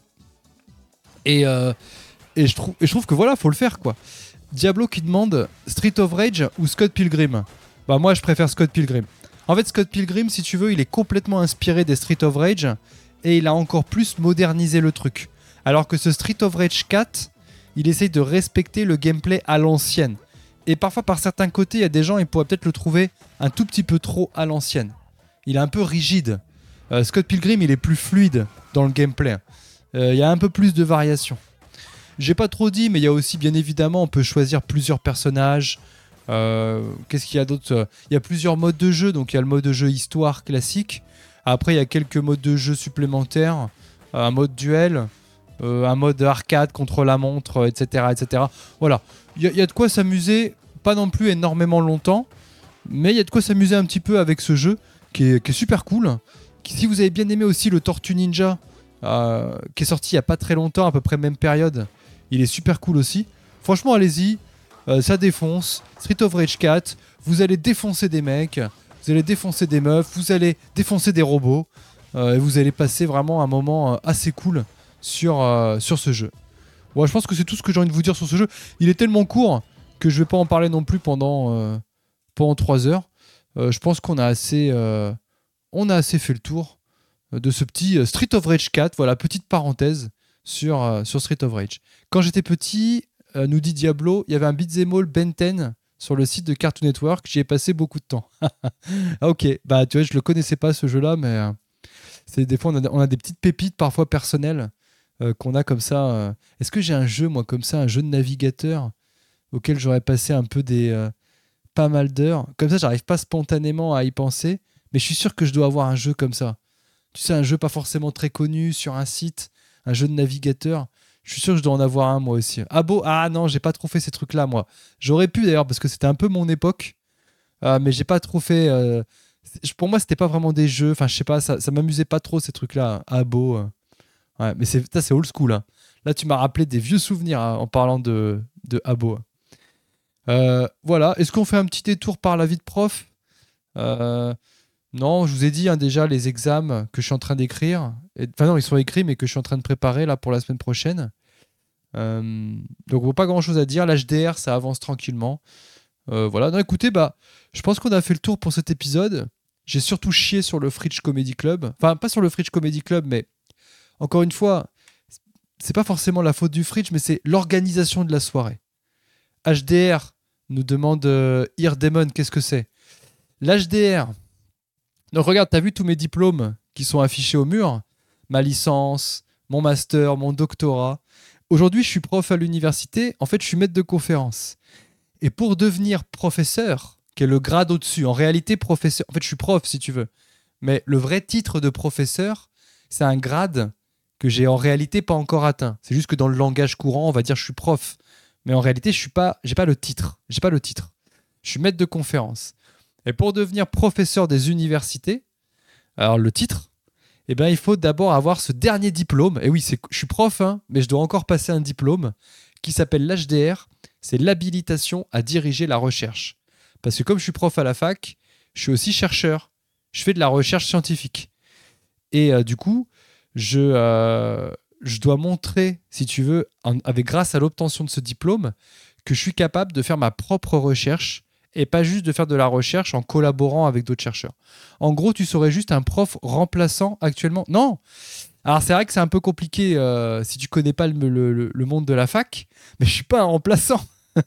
Et, euh, et, je trouve, et je trouve que voilà, faut le faire, quoi. Diablo qui demande Street of Rage ou Scott Pilgrim. Bah moi, je préfère Scott Pilgrim. En fait, Scott Pilgrim, si tu veux, il est complètement inspiré des Street of Rage et il a encore plus modernisé le truc. Alors que ce Street of Rage quatre, il essaye de respecter le gameplay à l'ancienne. Et parfois, par certains côtés, il y a des gens, ils pourraient peut-être le trouver un tout petit peu trop à l'ancienne. Il est un peu rigide. Euh, Scott Pilgrim, il est plus fluide dans le gameplay. Euh, il y a un peu plus de variation. J'ai pas trop dit, mais il y a aussi, bien évidemment, on peut choisir plusieurs personnages. Euh, qu'est-ce qu'il y a d'autre ? Il y a plusieurs modes de jeu. Donc, il y a le mode de jeu histoire classique. Après, il y a quelques modes de jeu supplémentaires. Un mode duel, euh, un mode arcade contre la montre, et cetera et cetera. Voilà. Il y, y a de quoi s'amuser, pas non plus énormément longtemps, mais il y a de quoi s'amuser un petit peu avec ce jeu qui est, qui est super cool. Qui, si vous avez bien aimé aussi le Tortue Ninja, euh, qui est sorti il n'y a pas très longtemps, à peu près même période, il est super cool aussi. Franchement, allez-y, euh, ça défonce. Street of Rage quatre, vous allez défoncer des mecs, vous allez défoncer des meufs, vous allez défoncer des robots, euh, et vous allez passer vraiment un moment euh, assez cool sur, euh, sur ce jeu. Bon, je pense que c'est tout ce que j'ai envie de vous dire sur ce jeu. Il est tellement court que je vais pas en parler non plus pendant, euh, pendant trois heures. Euh, je pense qu'on a assez, euh, on a assez fait le tour de ce petit euh, Street of Rage quatre. Voilà, petite parenthèse sur, euh, sur Street of Rage. Quand j'étais petit, euh, nous dit Diablo, il y avait un Beat'em All Ben dix sur le site de Cartoon Network. J'y ai passé beaucoup de temps. Ah, ok, bah tu vois, je le connaissais pas ce jeu-là, mais euh, c'est, des fois on a, on a des petites pépites parfois personnelles. Euh, qu'on a comme ça. Euh... Est-ce que j'ai un jeu, moi, comme ça, un jeu de navigateur auquel j'aurais passé un peu des... Euh, pas mal d'heures. Comme ça, j'arrive pas spontanément à y penser, mais je suis sûr que je dois avoir un jeu comme ça. Tu sais, un jeu pas forcément très connu sur un site, un jeu de navigateur. Je suis sûr que je dois en avoir un, moi aussi. Ah bon ? Ah non, j'ai pas trop fait ces trucs-là, moi. J'aurais pu, d'ailleurs, parce que c'était un peu mon époque, euh, mais j'ai pas trop fait... Euh... Pour moi, c'était pas vraiment des jeux. Enfin, je sais pas, ça, ça m'amusait pas trop, ces trucs-là. Ah bon euh... Ouais, mais c'est, ça, c'est old school. Hein. Là, tu m'as rappelé des vieux souvenirs hein, en parlant de, de Habbo. Euh, voilà. Est-ce qu'on fait un petit détour par la vie de prof ? euh, Non, je vous ai dit hein, déjà les examens que je suis en train d'écrire. Et, enfin non, ils sont écrits, mais que je suis en train de préparer là pour la semaine prochaine. Euh, donc, bon, pas grand-chose à dire. L'H D R, ça avance tranquillement. Euh, voilà. Non, écoutez, bah, je pense qu'on a fait le tour pour cet épisode. J'ai surtout chié sur le Fridge Comedy Club. Enfin, pas sur le Fridge Comedy Club, mais encore une fois, c'est pas forcément la faute du Fridge, mais c'est l'organisation de la soirée. H D R nous demande euh, Ear Demon, qu'est-ce que c'est ? L'H D R. Donc regarde, t'as vu tous mes diplômes qui sont affichés au mur ? Ma licence, mon master, mon doctorat. Aujourd'hui, je suis prof à l'université. En fait, je suis maître de conférence. Et pour devenir professeur, qui est le grade au-dessus, en réalité, professeur. En fait, je suis prof, si tu veux. Mais le vrai titre de professeur, c'est un grade que j'ai en réalité pas encore atteint. C'est juste que dans le langage courant, on va dire je suis prof. Mais en réalité, je suis pas, j'ai pas le titre. J'ai pas le titre. Je suis maître de conférence. Et pour devenir professeur des universités, alors le titre, eh ben, il faut d'abord avoir ce dernier diplôme. Et oui, c'est, je suis prof, hein, mais je dois encore passer un diplôme qui s'appelle l'H D R. C'est l'habilitation à diriger la recherche. Parce que comme je suis prof à la fac, je suis aussi chercheur. Je fais de la recherche scientifique. Et euh, du coup, je, euh, je dois montrer, si tu veux, en, avec, grâce à l'obtention de ce diplôme, que je suis capable de faire ma propre recherche et pas juste de faire de la recherche en collaborant avec d'autres chercheurs. En gros, tu serais juste un prof remplaçant actuellement. Non. Alors, c'est vrai que c'est un peu compliqué euh, si tu connais pas le, le, le monde de la fac, mais je suis pas un remplaçant.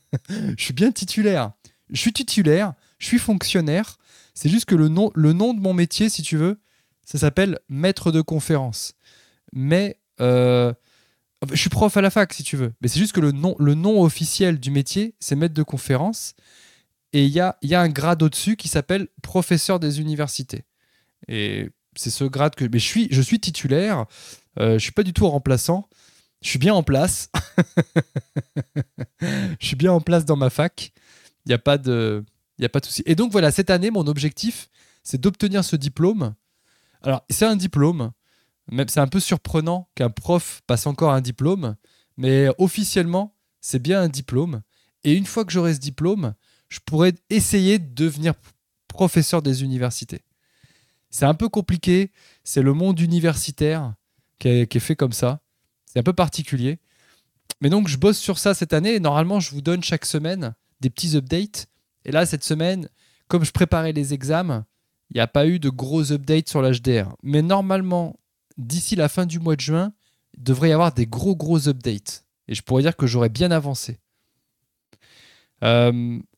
Je suis bien titulaire. Je suis titulaire, je suis fonctionnaire. C'est juste que le nom, le nom de mon métier, si tu veux, ça s'appelle maître de conférence. Mais euh, je suis prof à la fac, si tu veux. Mais c'est juste que le nom, le nom officiel du métier, c'est maître de conférence. Et il y a, y a un grade au-dessus qui s'appelle professeur des universités. Et c'est ce grade que... Mais je suis, je suis titulaire. Euh, je ne suis pas du tout remplaçant. Je suis bien en place. Je suis bien en place dans ma fac. Il n'y a pas de... Il n'y a pas de souci. Et donc voilà, cette année, mon objectif, c'est d'obtenir ce diplôme. Alors, c'est un diplôme. Même, c'est un peu surprenant qu'un prof passe encore un diplôme. Mais officiellement, c'est bien un diplôme. Et une fois que j'aurai ce diplôme, je pourrais essayer de devenir professeur des universités. C'est un peu compliqué. C'est le monde universitaire qui est, qui est fait comme ça. C'est un peu particulier. Mais donc, je bosse sur ça cette année. Et normalement, je vous donne chaque semaine des petits updates. Et là, cette semaine, comme je préparais les examens, il n'y a pas eu de gros updates sur l'H D R. Mais normalement, d'ici la fin du mois de juin, il devrait y avoir des gros, gros updates. Et je pourrais dire que j'aurais bien avancé. Euh,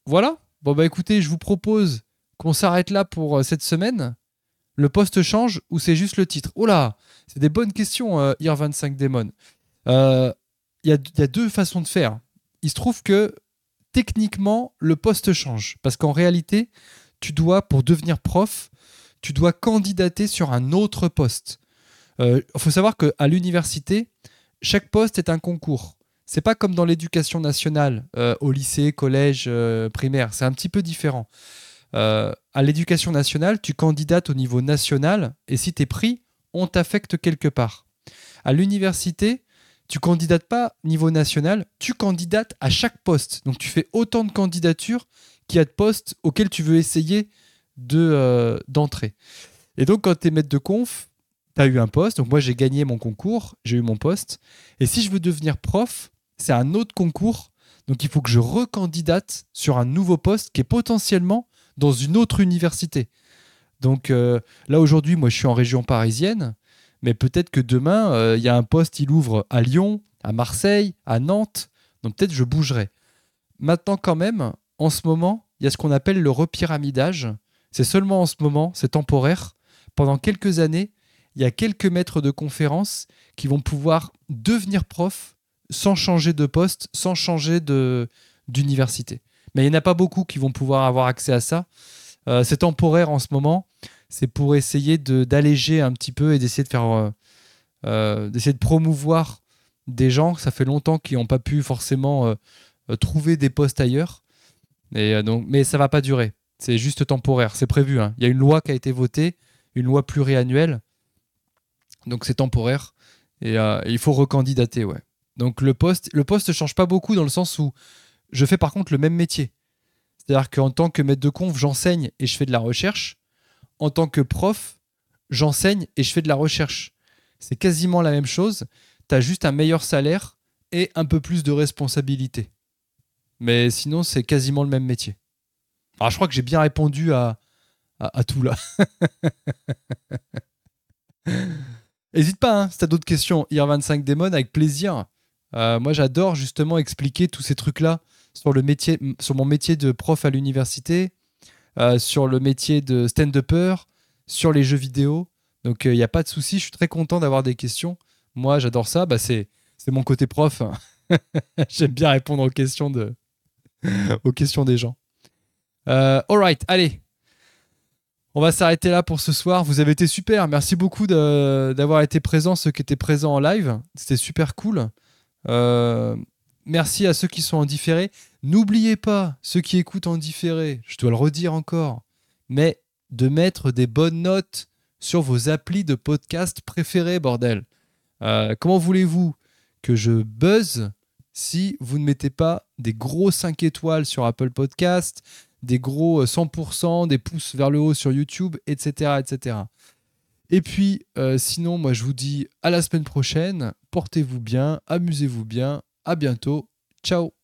voilà. Bon, bah écoutez, je vous propose qu'on s'arrête là pour euh, cette semaine. Le poste change ou c'est juste le titre? Oh là, c'est des bonnes questions, euh, Ir vingt-cinq Demon. Il euh, y, a, y a deux façons de faire. Il se trouve que techniquement, le poste change. Parce qu'en réalité, tu dois, pour devenir prof, tu dois candidater sur un autre poste. Il euh, faut savoir qu'à l'université, chaque poste est un concours. C'est pas comme dans l'éducation nationale, euh, au lycée, collège, euh, primaire. C'est un petit peu différent. Euh, à l'éducation nationale, tu candidates au niveau national et si tu es pris, on t'affecte quelque part. À l'université, tu candidates pas niveau national, tu candidates à chaque poste. Donc tu fais autant de candidatures qu'il y a de postes auxquels tu veux essayer de, euh, d'entrer. Et donc quand tu es maître de conf, tu as eu un poste. Donc moi j'ai gagné mon concours, j'ai eu mon poste. Et si je veux devenir prof, c'est un autre concours. Donc il faut que je recandidate sur un nouveau poste qui est potentiellement dans une autre université. Donc euh, là aujourd'hui, moi je suis en région parisienne, mais peut-être que demain, il euh, y a un poste, il ouvre à Lyon, à Marseille, à Nantes, donc peut-être je bougerai. Maintenant quand même, en ce moment, il y a ce qu'on appelle le repyramidage. C'est seulement en ce moment, c'est temporaire. Pendant quelques années, il y a quelques maîtres de conférences qui vont pouvoir devenir profs sans changer de poste, sans changer de, d'université. Mais il n'y en a pas beaucoup qui vont pouvoir avoir accès à ça. Euh, c'est temporaire en ce moment. C'est pour essayer de, d'alléger un petit peu et d'essayer de faire, euh, euh, d'essayer de promouvoir des gens. Ça fait longtemps qu'ils n'ont pas pu forcément euh, trouver des postes ailleurs. Et, euh, donc, mais ça ne va pas durer. C'est juste temporaire. C'est prévu. Hein. Il y a une loi qui a été votée, une loi pluriannuelle. Donc c'est temporaire. Et, euh, et il faut recandidater. Ouais. Donc le poste ne le poste change pas beaucoup dans le sens où je fais par contre le même métier. C'est-à-dire qu'en tant que maître de conf, j'enseigne et je fais de la recherche. En tant que prof, j'enseigne et je fais de la recherche. C'est quasiment la même chose. Tu as juste un meilleur salaire et un peu plus de responsabilité. Mais sinon, c'est quasiment le même métier. Alors, je crois que j'ai bien répondu à, à, à tout là. N'hésite pas, hein, si tu as d'autres questions, Ir vingt-cinq Demon, avec plaisir. Euh, moi, j'adore justement expliquer tous ces trucs-là sur, le métier, sur mon métier de prof à l'université, euh, sur le métier de stand-upper, sur les jeux vidéo. Donc, il euh, n'y a pas de souci. Je suis très content d'avoir des questions. Moi, j'adore ça. Bah, c'est, c'est mon côté prof. J'aime bien répondre aux questions, de... aux questions des gens. Euh, all right, allez. On va s'arrêter là pour ce soir. Vous avez été super. Merci beaucoup de, d'avoir été présents, ceux qui étaient présents en live. C'était super cool. Euh, merci à ceux qui sont en différé. N'oubliez pas, ceux qui écoutent en différé, je dois le redire encore, mais de mettre des bonnes notes sur vos applis de podcast préférés, bordel. Euh, comment voulez-vous que je buzz si vous ne mettez pas des gros cinq étoiles sur Apple Podcast, des gros cent pour cent, des pouces vers le haut sur YouTube, et cetera et cetera. Et puis, euh, sinon, moi, je vous dis à la semaine prochaine. Portez-vous bien, amusez-vous bien. À bientôt. Ciao.